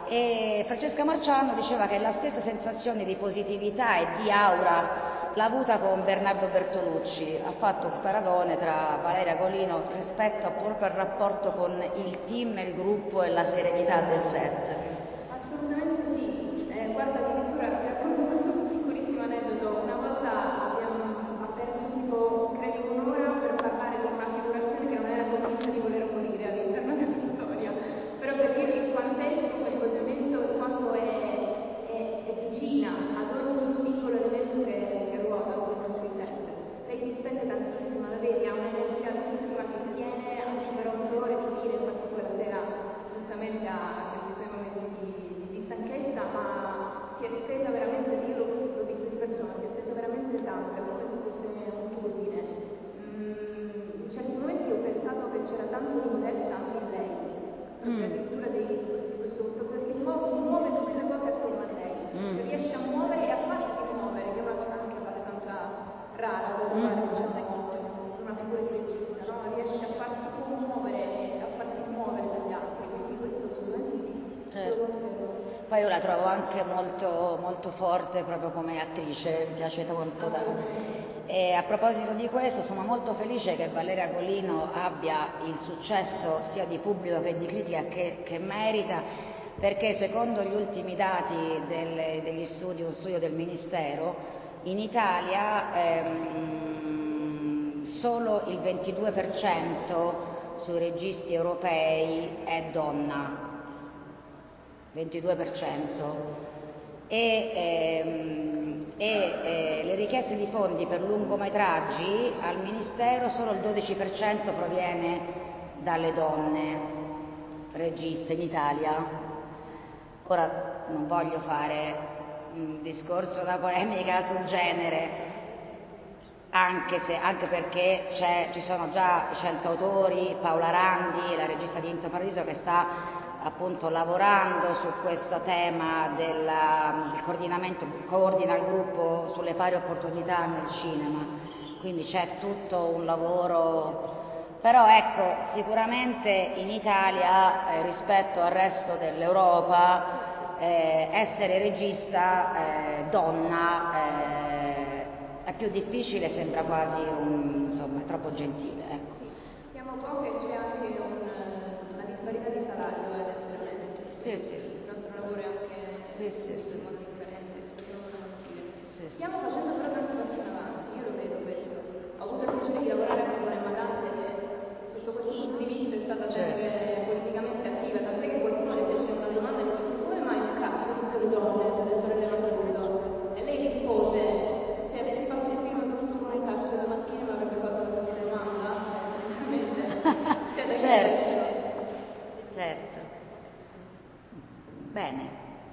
e Francesca Marciano diceva che la stessa sensazione di positività e di aura l'ha avuta con Bernardo Bertolucci, ha fatto un paragone tra Valeria Golino rispetto a proprio al rapporto con il team, il gruppo e la serenità del set. Assolutamente sì, eh, guarda, addirittura vi racconto questo piccolissimo aneddoto. Una volta abbiamo perso tipo, credo, un'ora per parlare di una figurazione che non era convinta di voler morire all'interno della storia, però per dirvi quant'è quel coordinamento e quanto è, è, è vicina ad ogni singolo elemento che, che ruota attorno sui set. Lei si spende tantissimo, la vedi, ha un'energia altissima che tiene anche per otto ore di fila, infatti quella sera giustamente ha i suoi momenti di, di stanchezza, ma si è spesa veramente, io l'ho, l'ho visto di persona, si è spesa veramente tanto, è come se fosse un turbine. Mm, in certi momenti ho pensato che c'era tanto di modesta anche in lei, Mm. addirittura di questo, perché muove, muove tutte le cose attorno a lei, Mm. riesce a muovere e a farsi muovere, che è una cosa anche abbastanza rara da trovare, Mm. diciamo, in una figura di regista, no? Riesce a farsi muovere e a farsi muovere dagli altri, quindi questo assolutamente sì. Certo. Poi io la trovo anche molto, molto forte proprio come attrice, mi piace molto. Da... E a proposito di questo, sono molto felice che Valeria Golino abbia il successo sia di pubblico che di critica che, che merita, perché secondo gli ultimi dati del, degli studi, un studio del Ministero, in Italia ehm, solo il ventidue per cento sui registi europei è donna. ventidue per cento e, ehm, e eh, le richieste di fondi per lungometraggi al Ministero solo il dodici per cento proviene dalle donne registe in Italia. Ora non voglio fare un discorso, una polemica sul genere, anche, se, anche perché c'è, ci sono già cento autori, Paola Randi, la regista di Into Paradiso, che sta appunto lavorando su questo tema del coordinamento, coordina il gruppo sulle pari opportunità nel cinema, quindi c'è tutto un lavoro, però ecco, sicuramente in Italia eh, rispetto al resto dell'Europa eh, essere regista eh, donna eh, è più difficile, sembra quasi un, insomma, è troppo gentile, ecco. Siamo poche e c'è anche un, una disparità di salario, ed essere onesti. Sì, sì. Il nostro lavoro è anche sì, sì, sì. in modo differente, speriamo da maschile. Sì, sì. Stiamo facendo però tanti passi in avanti, io lo vedo questo. Ho avuto il piacere di lavorare con Lorena Dante, che sotto questo punto di vista è stata sempre Certo. politicamente attiva, tant'è che qualcuno le fece una domanda e disse: come mai un cast di sole donne, delle sorelle Mancuso? E lei rispose: se avessi fatto il film con un cast maschile mi avrebbe fatto la stessa domanda. Certo, certo. Bene.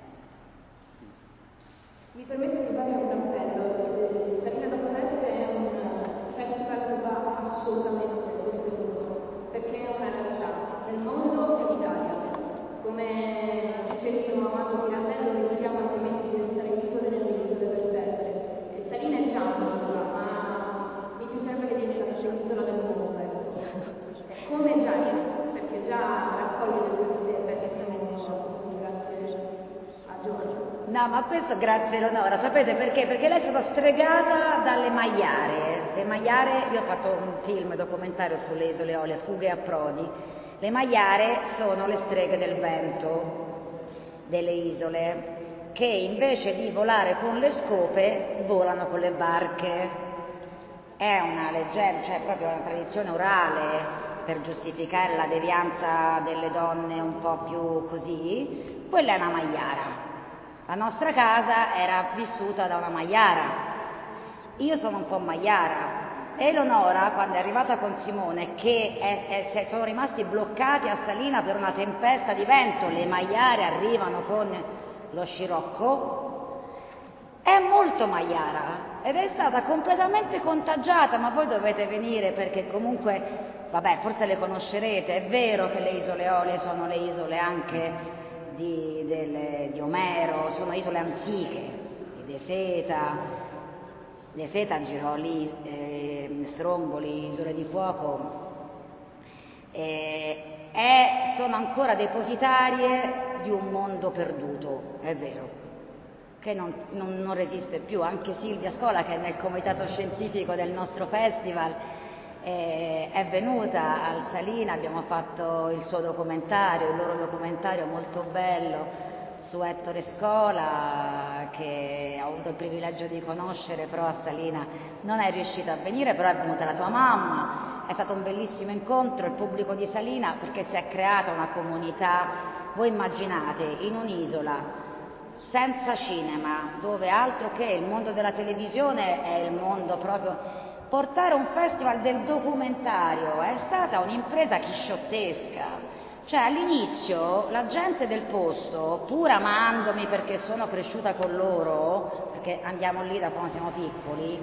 Mi permetto di fare un appello. Salina da Potesse è un festival che va assolutamente sostenuto, perché è una realtà nel mondo e in Italia. Come dicevi, un amato Pirandello, rischiamo altrimenti di restare isole nelle isole per sempre. E Salina è già un'isola, ma mi piacerebbe che diventasse un'isola del mondo, ecco. Come già è, perché già raccoglie le due idee, perché siamo così, grazie a Giovanni. No, ma questo grazie Eleonora, sapete perché? Perché lei è stata stregata dalle maiare. Le maiare, io ho fatto un film documentario sulle isole Eolie, Fughe a Prodi. Le maiare sono le streghe del vento delle isole che invece di volare con le scope volano con le barche. È una leggenda, cioè proprio una tradizione orale per giustificare la devianza delle donne un po' più così. Quella è una maiara. La nostra casa era vissuta da una maiara. Io sono un po' maiara. Eleonora, quando è arrivata con Simone, che è, è, sono rimasti bloccati a Salina per una tempesta di vento, le maiare arrivano con lo scirocco, è molto maiara ed è stata completamente contagiata, ma voi dovete venire perché comunque, vabbè, forse le conoscerete, è vero che le isole Eolie sono le isole anche di, delle, di Omero, sono isole antiche, di De Seta, De Seta girò lì, eh, Stromboli, Isole di Fuoco, eh, è, sono ancora depositarie di un mondo perduto, è vero, che non, non, non resiste più. Anche Silvia Scola, che è nel comitato scientifico del nostro festival, eh, è venuta al Salina, abbiamo fatto il suo documentario, il loro documentario molto bello, su Ettore Scola, che ho avuto il privilegio di conoscere, però a Salina non è riuscita a venire, però è venuta la tua mamma, è stato un bellissimo incontro, il pubblico di Salina, perché si è creata una comunità, voi immaginate, in un'isola senza cinema, dove altro che il mondo della televisione è il mondo proprio, portare un festival del documentario è stata un'impresa chisciottesca. Cioè all'inizio la gente del posto, pur amandomi perché sono cresciuta con loro, perché andiamo lì da quando siamo piccoli,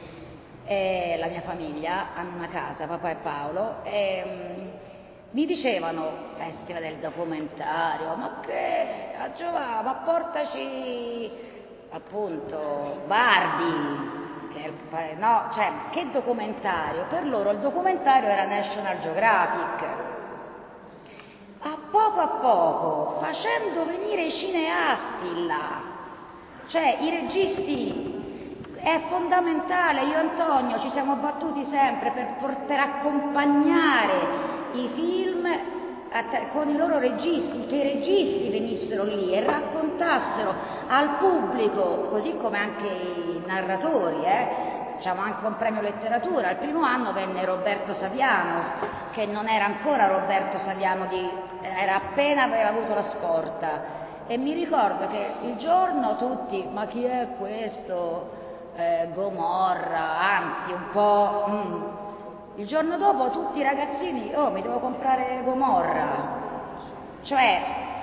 e la mia famiglia hanno una casa, papà e Paolo, e um, mi dicevano, festival del documentario, ma che, a Giovanni, ma portaci appunto Barbie, che, no, cioè che documentario? Per loro il documentario era National Geographic. A poco a poco, facendo venire i cineasti là, cioè i registi, è fondamentale. Io e Antonio ci siamo battuti sempre per, per accompagnare i film con i loro registi, che i registi venissero lì e raccontassero al pubblico, così come anche i narratori, eh, facciamo anche un premio letteratura. Il primo anno venne Roberto Saviano, che non era ancora Roberto Saviano, di, era appena aveva avuto la scorta, e mi ricordo che il giorno tutti, ma chi è questo? Eh, Gomorra, anzi un po'... Mm. Il giorno dopo tutti i ragazzini, oh, mi devo comprare Gomorra, cioè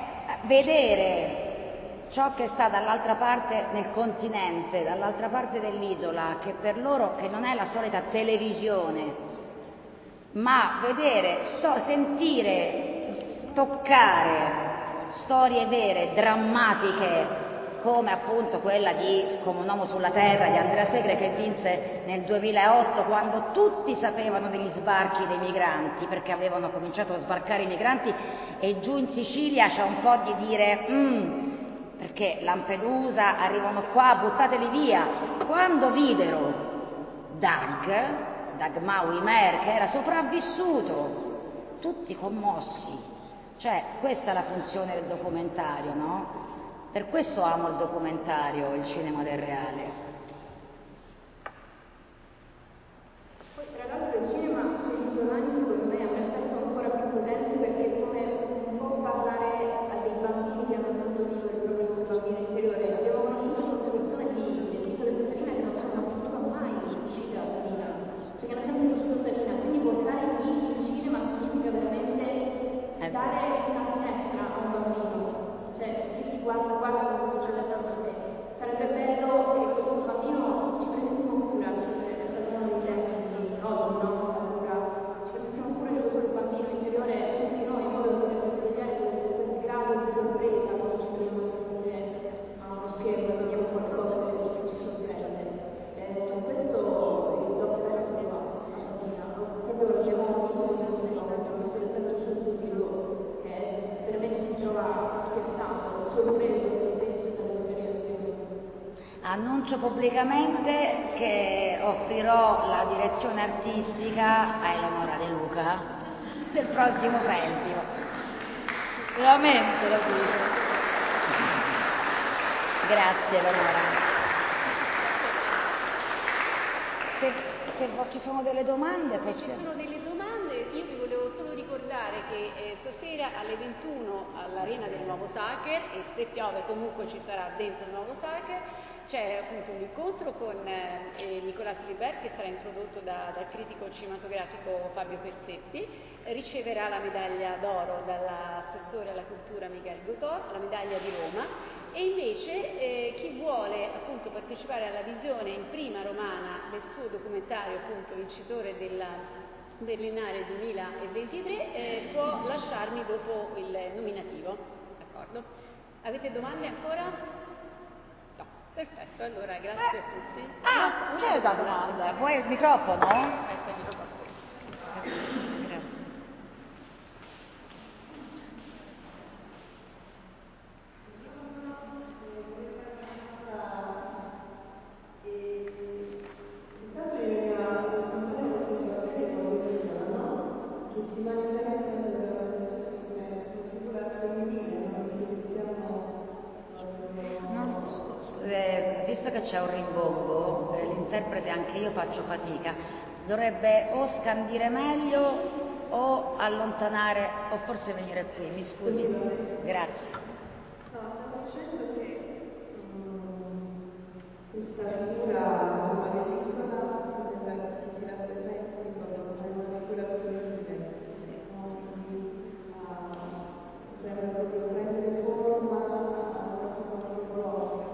vedere ciò che sta dall'altra parte nel continente, dall'altra parte dell'isola, che per loro che non è la solita televisione, ma vedere, sto, sentire, toccare storie vere, drammatiche, come appunto quella di Come un uomo sulla terra di Andrea Segre, che vinse nel duemilaotto, quando tutti sapevano degli sbarchi dei migranti, perché avevano cominciato a sbarcare i migranti, e giù in Sicilia c'è un po' di dire mm, perché Lampedusa, arrivano qua, buttateli via. Quando videro Doug, Doug Maui-Mer, che era sopravvissuto, tutti commossi. Cioè, questa è la funzione del documentario, no? Per questo amo il documentario, il cinema del reale. Poi tra l'altro il cinema sui giovani secondo me è un effetto ancora più potente, perché è come un po' parlare a dei bambini che hanno tanto visto il proprio bambino interiore. Abbiamo conosciuto molte persone di dell'isola di Salina che non sono mai uscite da Salina, cioè che non siamo usciti da Salina, quindi portare lì il cinema significa veramente dare una finestra a un bambino. Cioè, guarda, guarda cosa succede attorno a te. Sarebbe bello che questo bambino ci prendessimo cura, è stato uno dei temi di oggi, no? Allora, ci prendessimo cura di questo bambino interiore, tutti noi, in modo che questo genere, quel grado di sorpresa quando ci troviamo di fronte a uno schermo e vediamo qualcosa che ci sorprende. Eh, questo il dopo festival fa stamattina, proprio lo abbiamo visto come un fenomeno, questo effetto sul pubblico che veramente si trova scherzato. Annuncio pubblicamente che offrirò la direzione artistica a Eleonora De Luca del prossimo festival. Veramente lo dico. Grazie Eleonora. Se, se ci sono delle domande, se ci sono delle domande, io vi volevo solo ricordare che eh, stasera alle ventuno all'Arena del Nuovo Sacher, e se piove comunque ci sarà dentro il Nuovo Sacher, c'è appunto un incontro con eh, Nicolas Philibert, che sarà introdotto da, dal critico cinematografico Fabio Persetti, eh, riceverà la medaglia d'oro dall'assessore alla cultura Michael Gotor, la medaglia di Roma. E invece eh, chi vuole appunto partecipare alla visione in prima romana del suo documentario, appunto vincitore della Berlinale duemilaventitré, eh, può lasciarmi dopo il nominativo. D'accordo? Avete domande ancora? No, perfetto, allora grazie a tutti. Ah, c'è una domanda. Vuoi il microfono? Aspetta il microfono. Grazie. Visto che c'è un rimbombo, eh, l'interprete, anche io faccio fatica, dovrebbe o scandire meglio o allontanare o forse venire qui, mi scusi, grazie. No, stavo dicendo che um, questa figura insomma registrata sembra che si rappresenti proprio come una figura femminile, quindi uh, sembra proprio prendere forma proprio antropologica.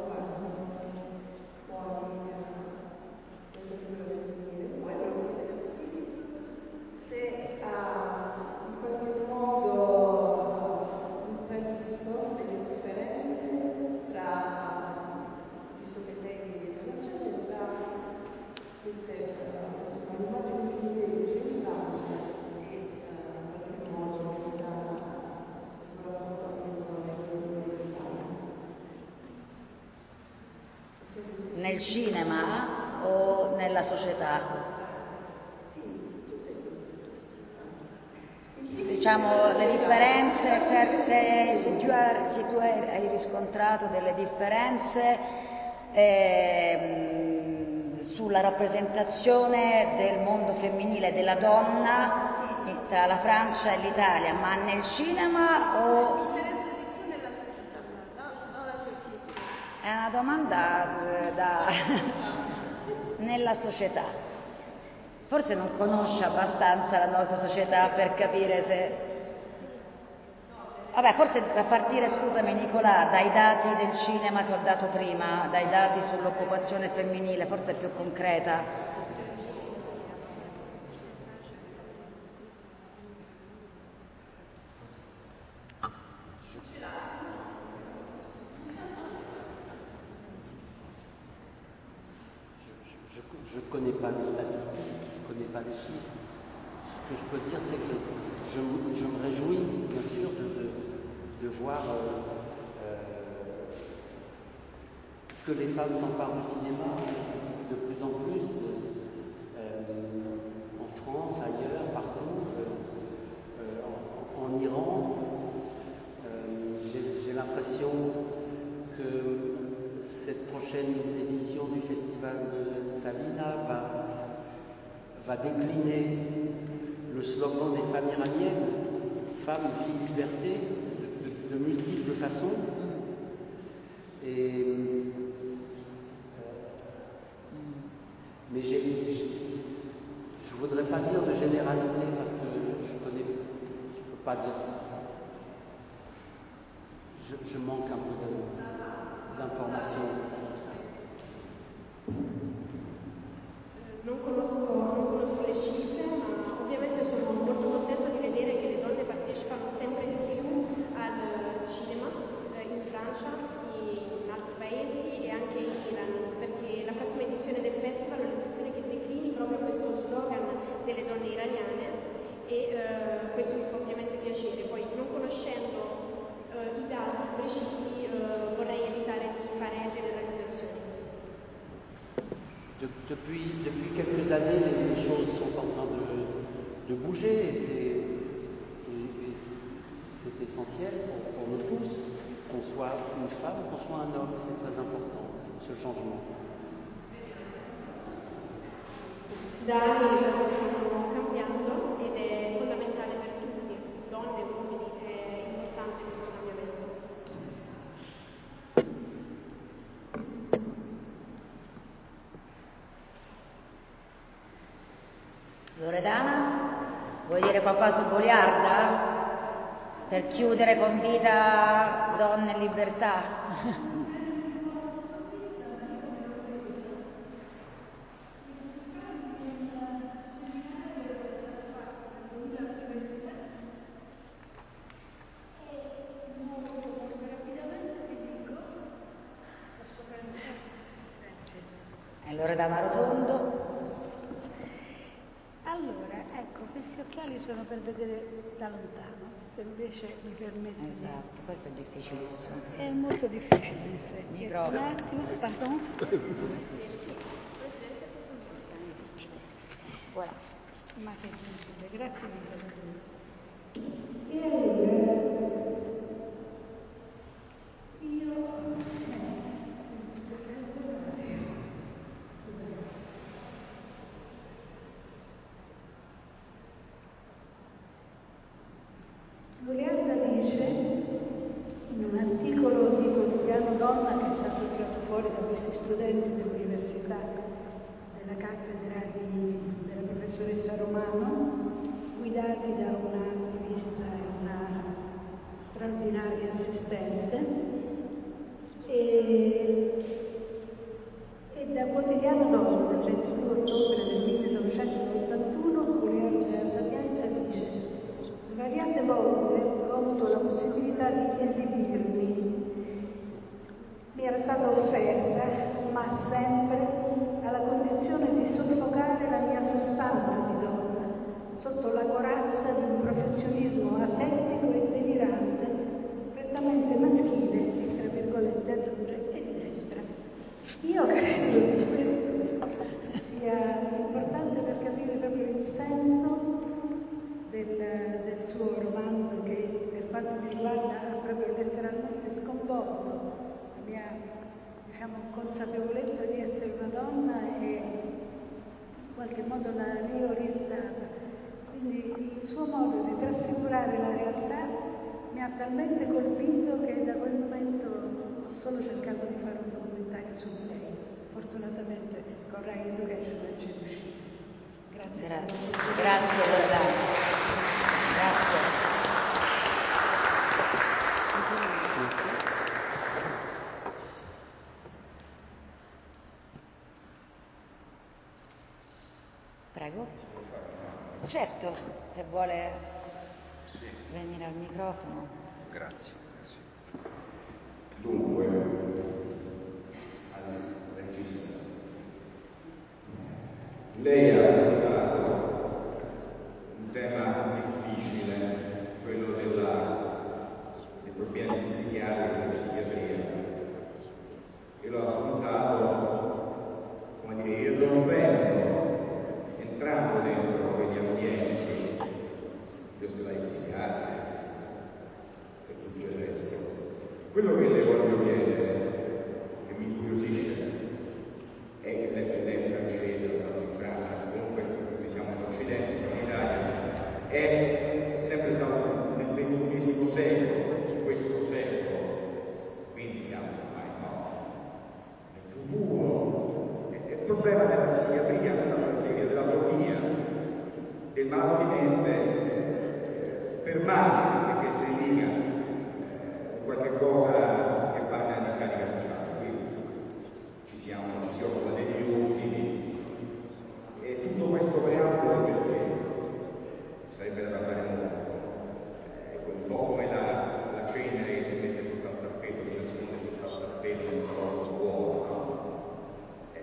Se ha in qualche modo intravisto delle differenze tra, visto che sei francese, tra queste immagini femminili occidentali e in qualche modo questa Nel cinema o nella società? Diciamo le differenze, se, se, se, tu, hai, se tu hai riscontrato delle differenze eh, sulla rappresentazione del mondo femminile, della donna tra la Francia e l'Italia, ma nel cinema o... È una domanda da... nella società. Forse non conosce abbastanza la nostra società per capire se... Vabbè, forse a partire, scusami Nicolà, dai dati del cinema che ho dato prima, dai dati sull'occupazione femminile, forse è più concreta. Je ne connais pas les statistiques, je ne connais pas les chiffres. Ce que je peux dire, c'est que je, je, je me réjouis, bien sûr, de, de, de voir euh, euh, que les femmes s'emparent du cinéma de plus en plus, euh, en France, ailleurs, partout, euh, euh, en, en Iran. Euh, j'ai, j'ai l'impression que cette prochaine édition du festival de Salina va, va décliner le slogan des femmes iraniennes, femmes, filles, liberté, de, de, de multiples façons. Et, euh, mais j'ai, je ne voudrais pas dire de généralité parce que je connais, je ne peux pas dire. Je, je manque un peu de, d'informations. Non conosco, non conosco le cifre, ma ovviamente sono molto contenta di vedere che le donne partecipano sempre di più al cinema eh, in Francia, in altri paesi e anche in Iran, perché la prossima edizione del festival ho l'impressione che declini proprio questo slogan delle donne iraniane e eh, questo mi fa ovviamente piacere. Poi non conoscendo eh, i dati precisi eh, vorrei evitare di fare generalizzazioni. Depuis, depuis quelques années, les choses sont en train de, de bouger et c'est, et, et c'est essentiel pour, pour nous tous. qu'on soit une femme ou qu'on soit un homme, c'est très important, ce changement. Da anni le cose stanno cambiando ed è fondamentale per tutti, donne e uomini, è importante questo cambiamento. Loredana, vuoi dire qualcosa su Goliarda? Per chiudere con vita, donne e libertà. E Loredana Rotondo. Allora, ecco, questi occhiali sono per vedere da lontano, se invece mi permette di... Esatto, questo è difficilissimo. È molto difficile in effetti. Microfono. Un attimo, pardon. Voilà. Ma che gentile, grazie mille. E allora, io... Goliarda dice, in un articolo di Quotidiano Donna che è stato tirato fuori da questi studenti dell'università, della cattedra di, della professoressa Romano, guidati da una attivista e una straordinaria assistente, e, e da Quotidiano Donna del ventidue ottobre del millenovecentottantuno Goliarda Sapienza dice: svariate volte ho avuto la possibilità di esibirmi. Mi era stata offerta, ma sempre alla condizione di soffocare la mia sostanza di donna, sotto la corazza di un professionismo asettico e delirante, prettamente maschile e, tra virgolette, aggiunge, e di destra. Io credo che questo sia importante per capire proprio il senso Del, del suo romanzo, che per quanto mi riguarda ha proprio letteralmente sconvolto la mia, diciamo, consapevolezza di essere una donna e in qualche modo l'ha riorientata. Quindi il suo modo di trasfigurare la realtà mi ha talmente colpito che da quel momento ho solo cercato di fare un documentario su lei. Fortunatamente con Rai Education ci è riuscito. Grazie. Grazie, grazie Loredana. Grazie. Prego. Certo, se vuole venire al microfono. Grazie. Dunque, al regista, lei ha affrontato un tema difficile, quello della, dei problemi psichiatrici e psichiatria. Io l'ho affrontato, come dire, irrompendo, entrando dentro quegli ambienti, gli ospedali psichiatrici e tutto il resto. Quello che le voglio chiedere, che mi incuriosisce, è che lei, lei francese, è stato in Francia, comunque diciamo in Occidente, siamo in Italia, è sempre stato nel ventunesimo secolo, in questo secolo, quindi siamo ormai no, nel futuro. E il problema della psichiatria, della psichiatria, dell'atrofia, del malato di mente eh, permane, che si liga eh, qualche cosa che va nella discarica sociale. Quindi ci siamo, ci si occupa degli ultimi, e tutto questo preambolo perché sarebbe da parlare molto. Ecco, un po' come la, la cenere che si mette sul tappeto, si nasconde sul tappeto in un uomo, no? Eh,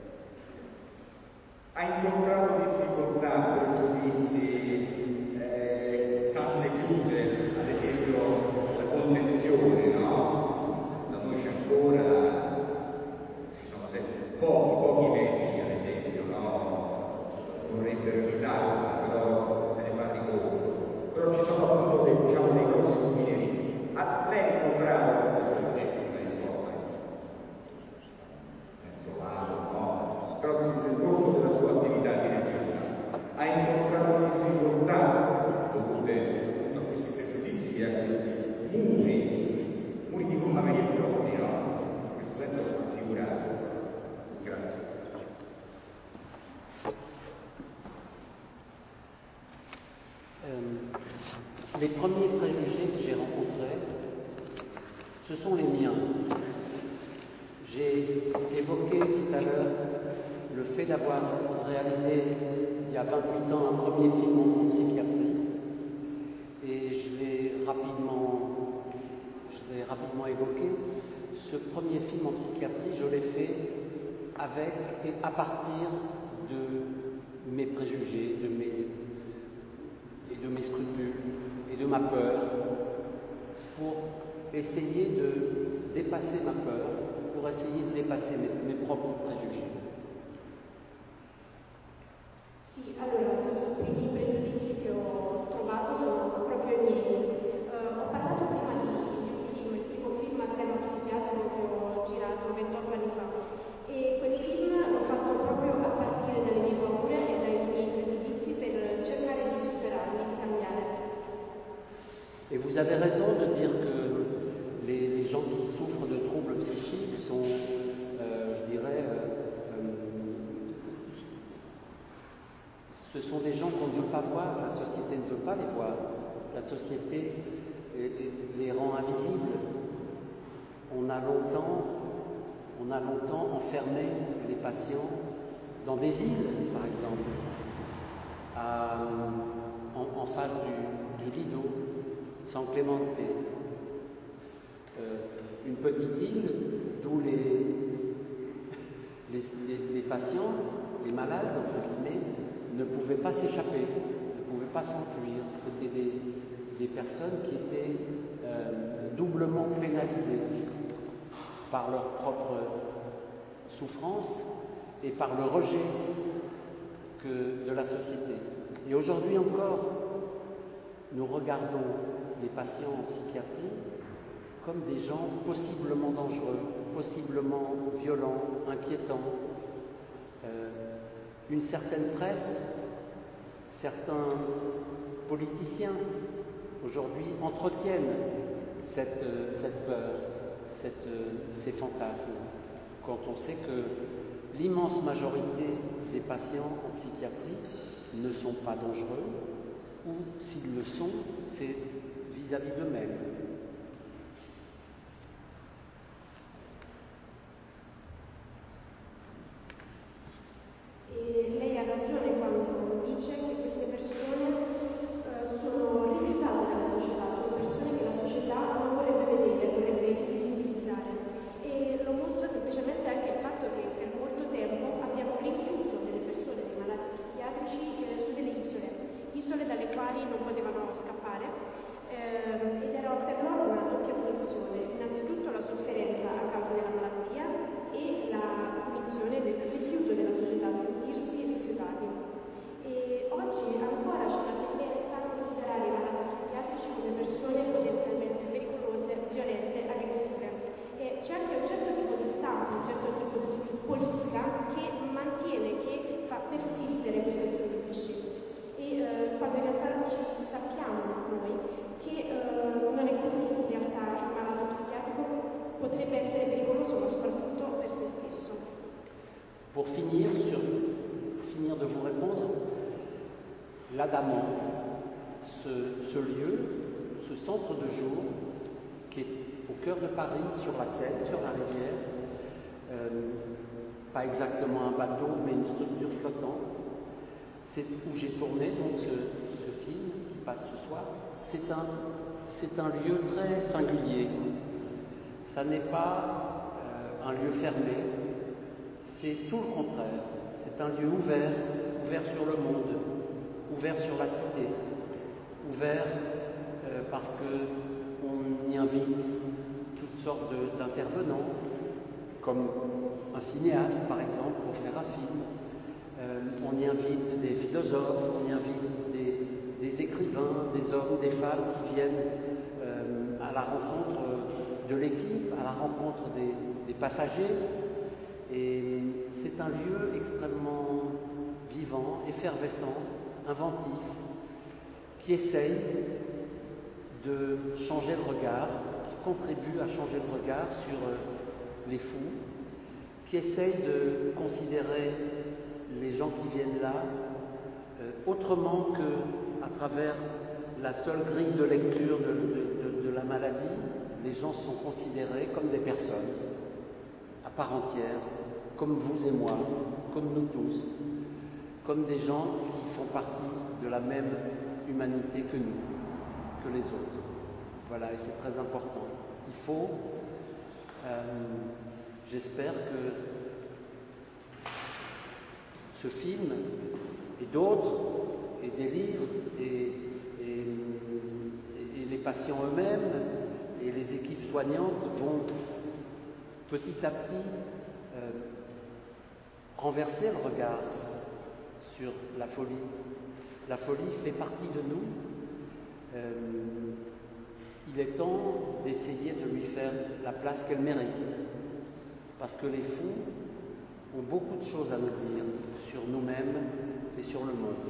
ha incontrato difficoltà, pregiudizi, eh, stanze chiuse, ad esempio la contenzione, no? Da noi c'è ancora, ci sono sempre pochi, pochi medici, ad esempio, no? Vorrebbero evitarla, però se ne fa di conto. Però ci sono appunto dei, diciamo, dei grossi confini. A lei ha incontrato les premiers préjugés que j'ai rencontrés, ce sont les miens. J'ai évoqué tout à l'heure le fait d'avoir réalisé il y a vingt-huit ans un premier film en psychiatrie, et je l'ai rapidement, je l'ai rapidement évoqué. Ce premier film en psychiatrie, je l'ai fait avec et à partir de mes préjugés, de mes, et de mes scrupules et de ma peur, pour essayer de dépasser ma peur, pour essayer de dépasser mes, mes propres préjugés. Sì, allora, i primi pregiudizi che ho trovato sono proprio i miei. Uh, ho parlato prima di, di un film, il primo film a tema psichiatrico che ho girato ventotto anni fa, e quel film l'ho fatto proprio a partire dalle mie paure e dai miei pregiudizi per cercare di superarli, di cambiare. Et vous avez raison de dire que les, les gens qui souffrent de troubles psychiques sont, euh, je dirais, euh, euh, ce sont des gens qu'on ne veut pas voir, la société ne veut pas les voir, la société les rend invisibles. On a longtemps, on a longtemps enfermé les patients dans des îles, par exemple, à, en, en face du, du Lido, San Clemente. Euh, une petite île d'où les, les, les, les patients, les malades, entre guillemets, ne pouvaient pas s'échapper, ne pouvaient pas s'enfuir. C'était des, des personnes qui étaient euh, doublement pénalisées par leur propre souffrance et par le rejet que, de la société. Et aujourd'hui encore, nous regardons les patients en psychiatrie comme des gens possiblement dangereux, possiblement violents, inquiétants. Euh, une certaine presse, certains politiciens aujourd'hui entretiennent cette, cette peur, cette, ces fantasmes, quand on sait que l'immense majorité des patients en psychiatrie ne sont pas dangereux, ou s'ils le sont, c'est vis-à-vis d'eux-mêmes. E lei ha ragione quando dice che queste persone eh, sono rifiutate dalla società, sono persone che la società non vorrebbe vedere, vorrebbe invisibilizzare. E lo mostra semplicemente anche il fatto che per molto tempo abbiamo rinchiuso delle persone, dei malati psichiatrici, eh, su delle isole, isole dalle quali non potevano scappare, eh, ed era per loro una doppia punizione, innanzitutto la sofferenza a causa della malattia e la punizione del rifiuto della società, sentirsi rifiutati. E oggi ancora c'è la tendenza a considerare i malati psichiatrici come persone potenzialmente pericolose, violente, aggressive. E c'è anche un certo tipo di stampo, un certo tipo di politica che mantiene, che fa persistere questi pregiudizi. E eh, quando in realtà sappiamo noi che eh, non è così, in realtà il malato psichiatrico potrebbe essere pericoloso, ma soprattutto per se stesso. Pour finir, sur, finir de vous répondre, l'Adamant, ce, ce lieu, ce centre de jour qui est au cœur de Paris, sur la Seine, sur la rivière, euh, pas exactement un bateau, mais une structure flottante, c'est où j'ai tourné donc ce, ce film qui passe ce soir. C'est un, c'est un lieu très singulier. Ça n'est pas euh, un lieu fermé, c'est tout le contraire. C'est un lieu ouvert, ouvert sur le monde, ouvert sur la cité, ouvert euh, parce qu'on y invite toutes sortes de, d'intervenants, comme un cinéaste par exemple pour faire un film. Euh, on y invite des philosophes, on y invite des, des écrivains, des hommes, des femmes qui viennent euh, à la rencontre de l'équipe, à la rencontre des, des passagers. Et c'est un lieu extrêmement vivant, effervescent, inventif, qui essaye de changer le regard, qui contribue à changer le regard sur les fous, qui essaye de considérer les gens qui viennent là euh, autrement qu'à travers la seule grille de lecture de, de, de, de la maladie, les gens sont considérés comme des personnes à part entière, comme vous et moi, comme nous tous, comme des gens qui font partie de la même humanité que nous, que les autres. Voilà, et c'est très important. Il faut, euh, j'espère que ce film et d'autres, et des livres, et, et, et les patients eux-mêmes, et les équipes soignantes vont petit à petit euh, renverser le regard sur la folie. La folie fait partie de nous. Euh, il est temps d'essayer de lui faire la place qu'elle mérite. Parce que les fous ont beaucoup de choses à nous dire sur nous-mêmes et sur le monde.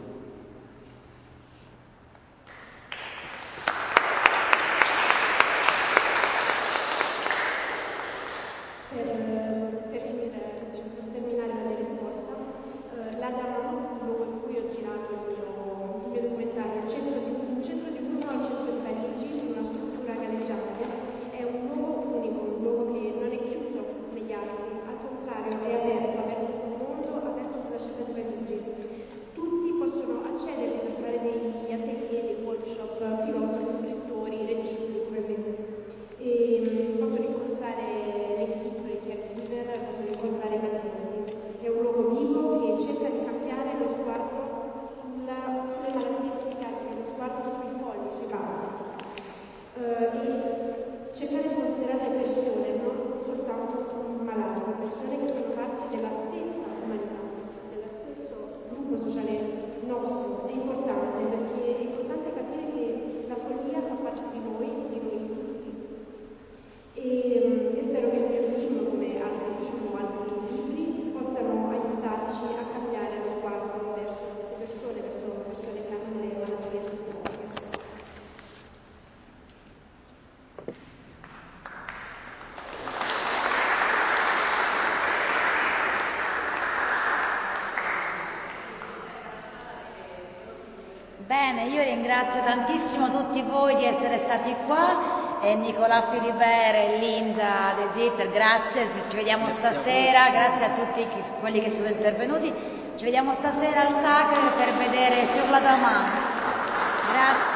Per, per finire, diciamo, per terminare la mia risposta, eh, l'Adama, il luogo in cui ho girato il mio, il mio documentario, il centro di, un centro di Bruno al centro di Parigi, in una struttura galleggiante, è un luogo unico, un luogo che non è chiuso negli altri, al contrario è aperto, aperto sul mondo, aperto sulla città di Parigi. Tutti possono accedervi per fare degli atelier, dei workshop, filosofi, scrittori, registi come me. E possono incontrare l'equipe, i caregiver, possono incontrare i pazienti. È un luogo vivo che cerca di cambiare lo sguardo sulla, sulle malattie psichiatriche, lo sguardo sui fogli, sui casi. Uh, e cercare di considerare le persone, non soltanto un malato, ma persone che sono parte della stessa umanità, dello stesso gruppo sociale nostro. È importante perché è importante capire che la follia fa parte di noi, di noi tutti. E, e spero che il mio film, come altri film o altri libri, possano aiutarci a cambiare lo sguardo verso queste persone, verso persone che hanno delle malattie psicologiche. Bene, io ringrazio tantissimo tutti voi di essere stati qua. E Nicola Philibert e Linda De Zitter, grazie, ci vediamo stasera, grazie a tutti quelli che sono intervenuti, ci vediamo stasera al Sacre per vedere Sur la Dama. Grazie.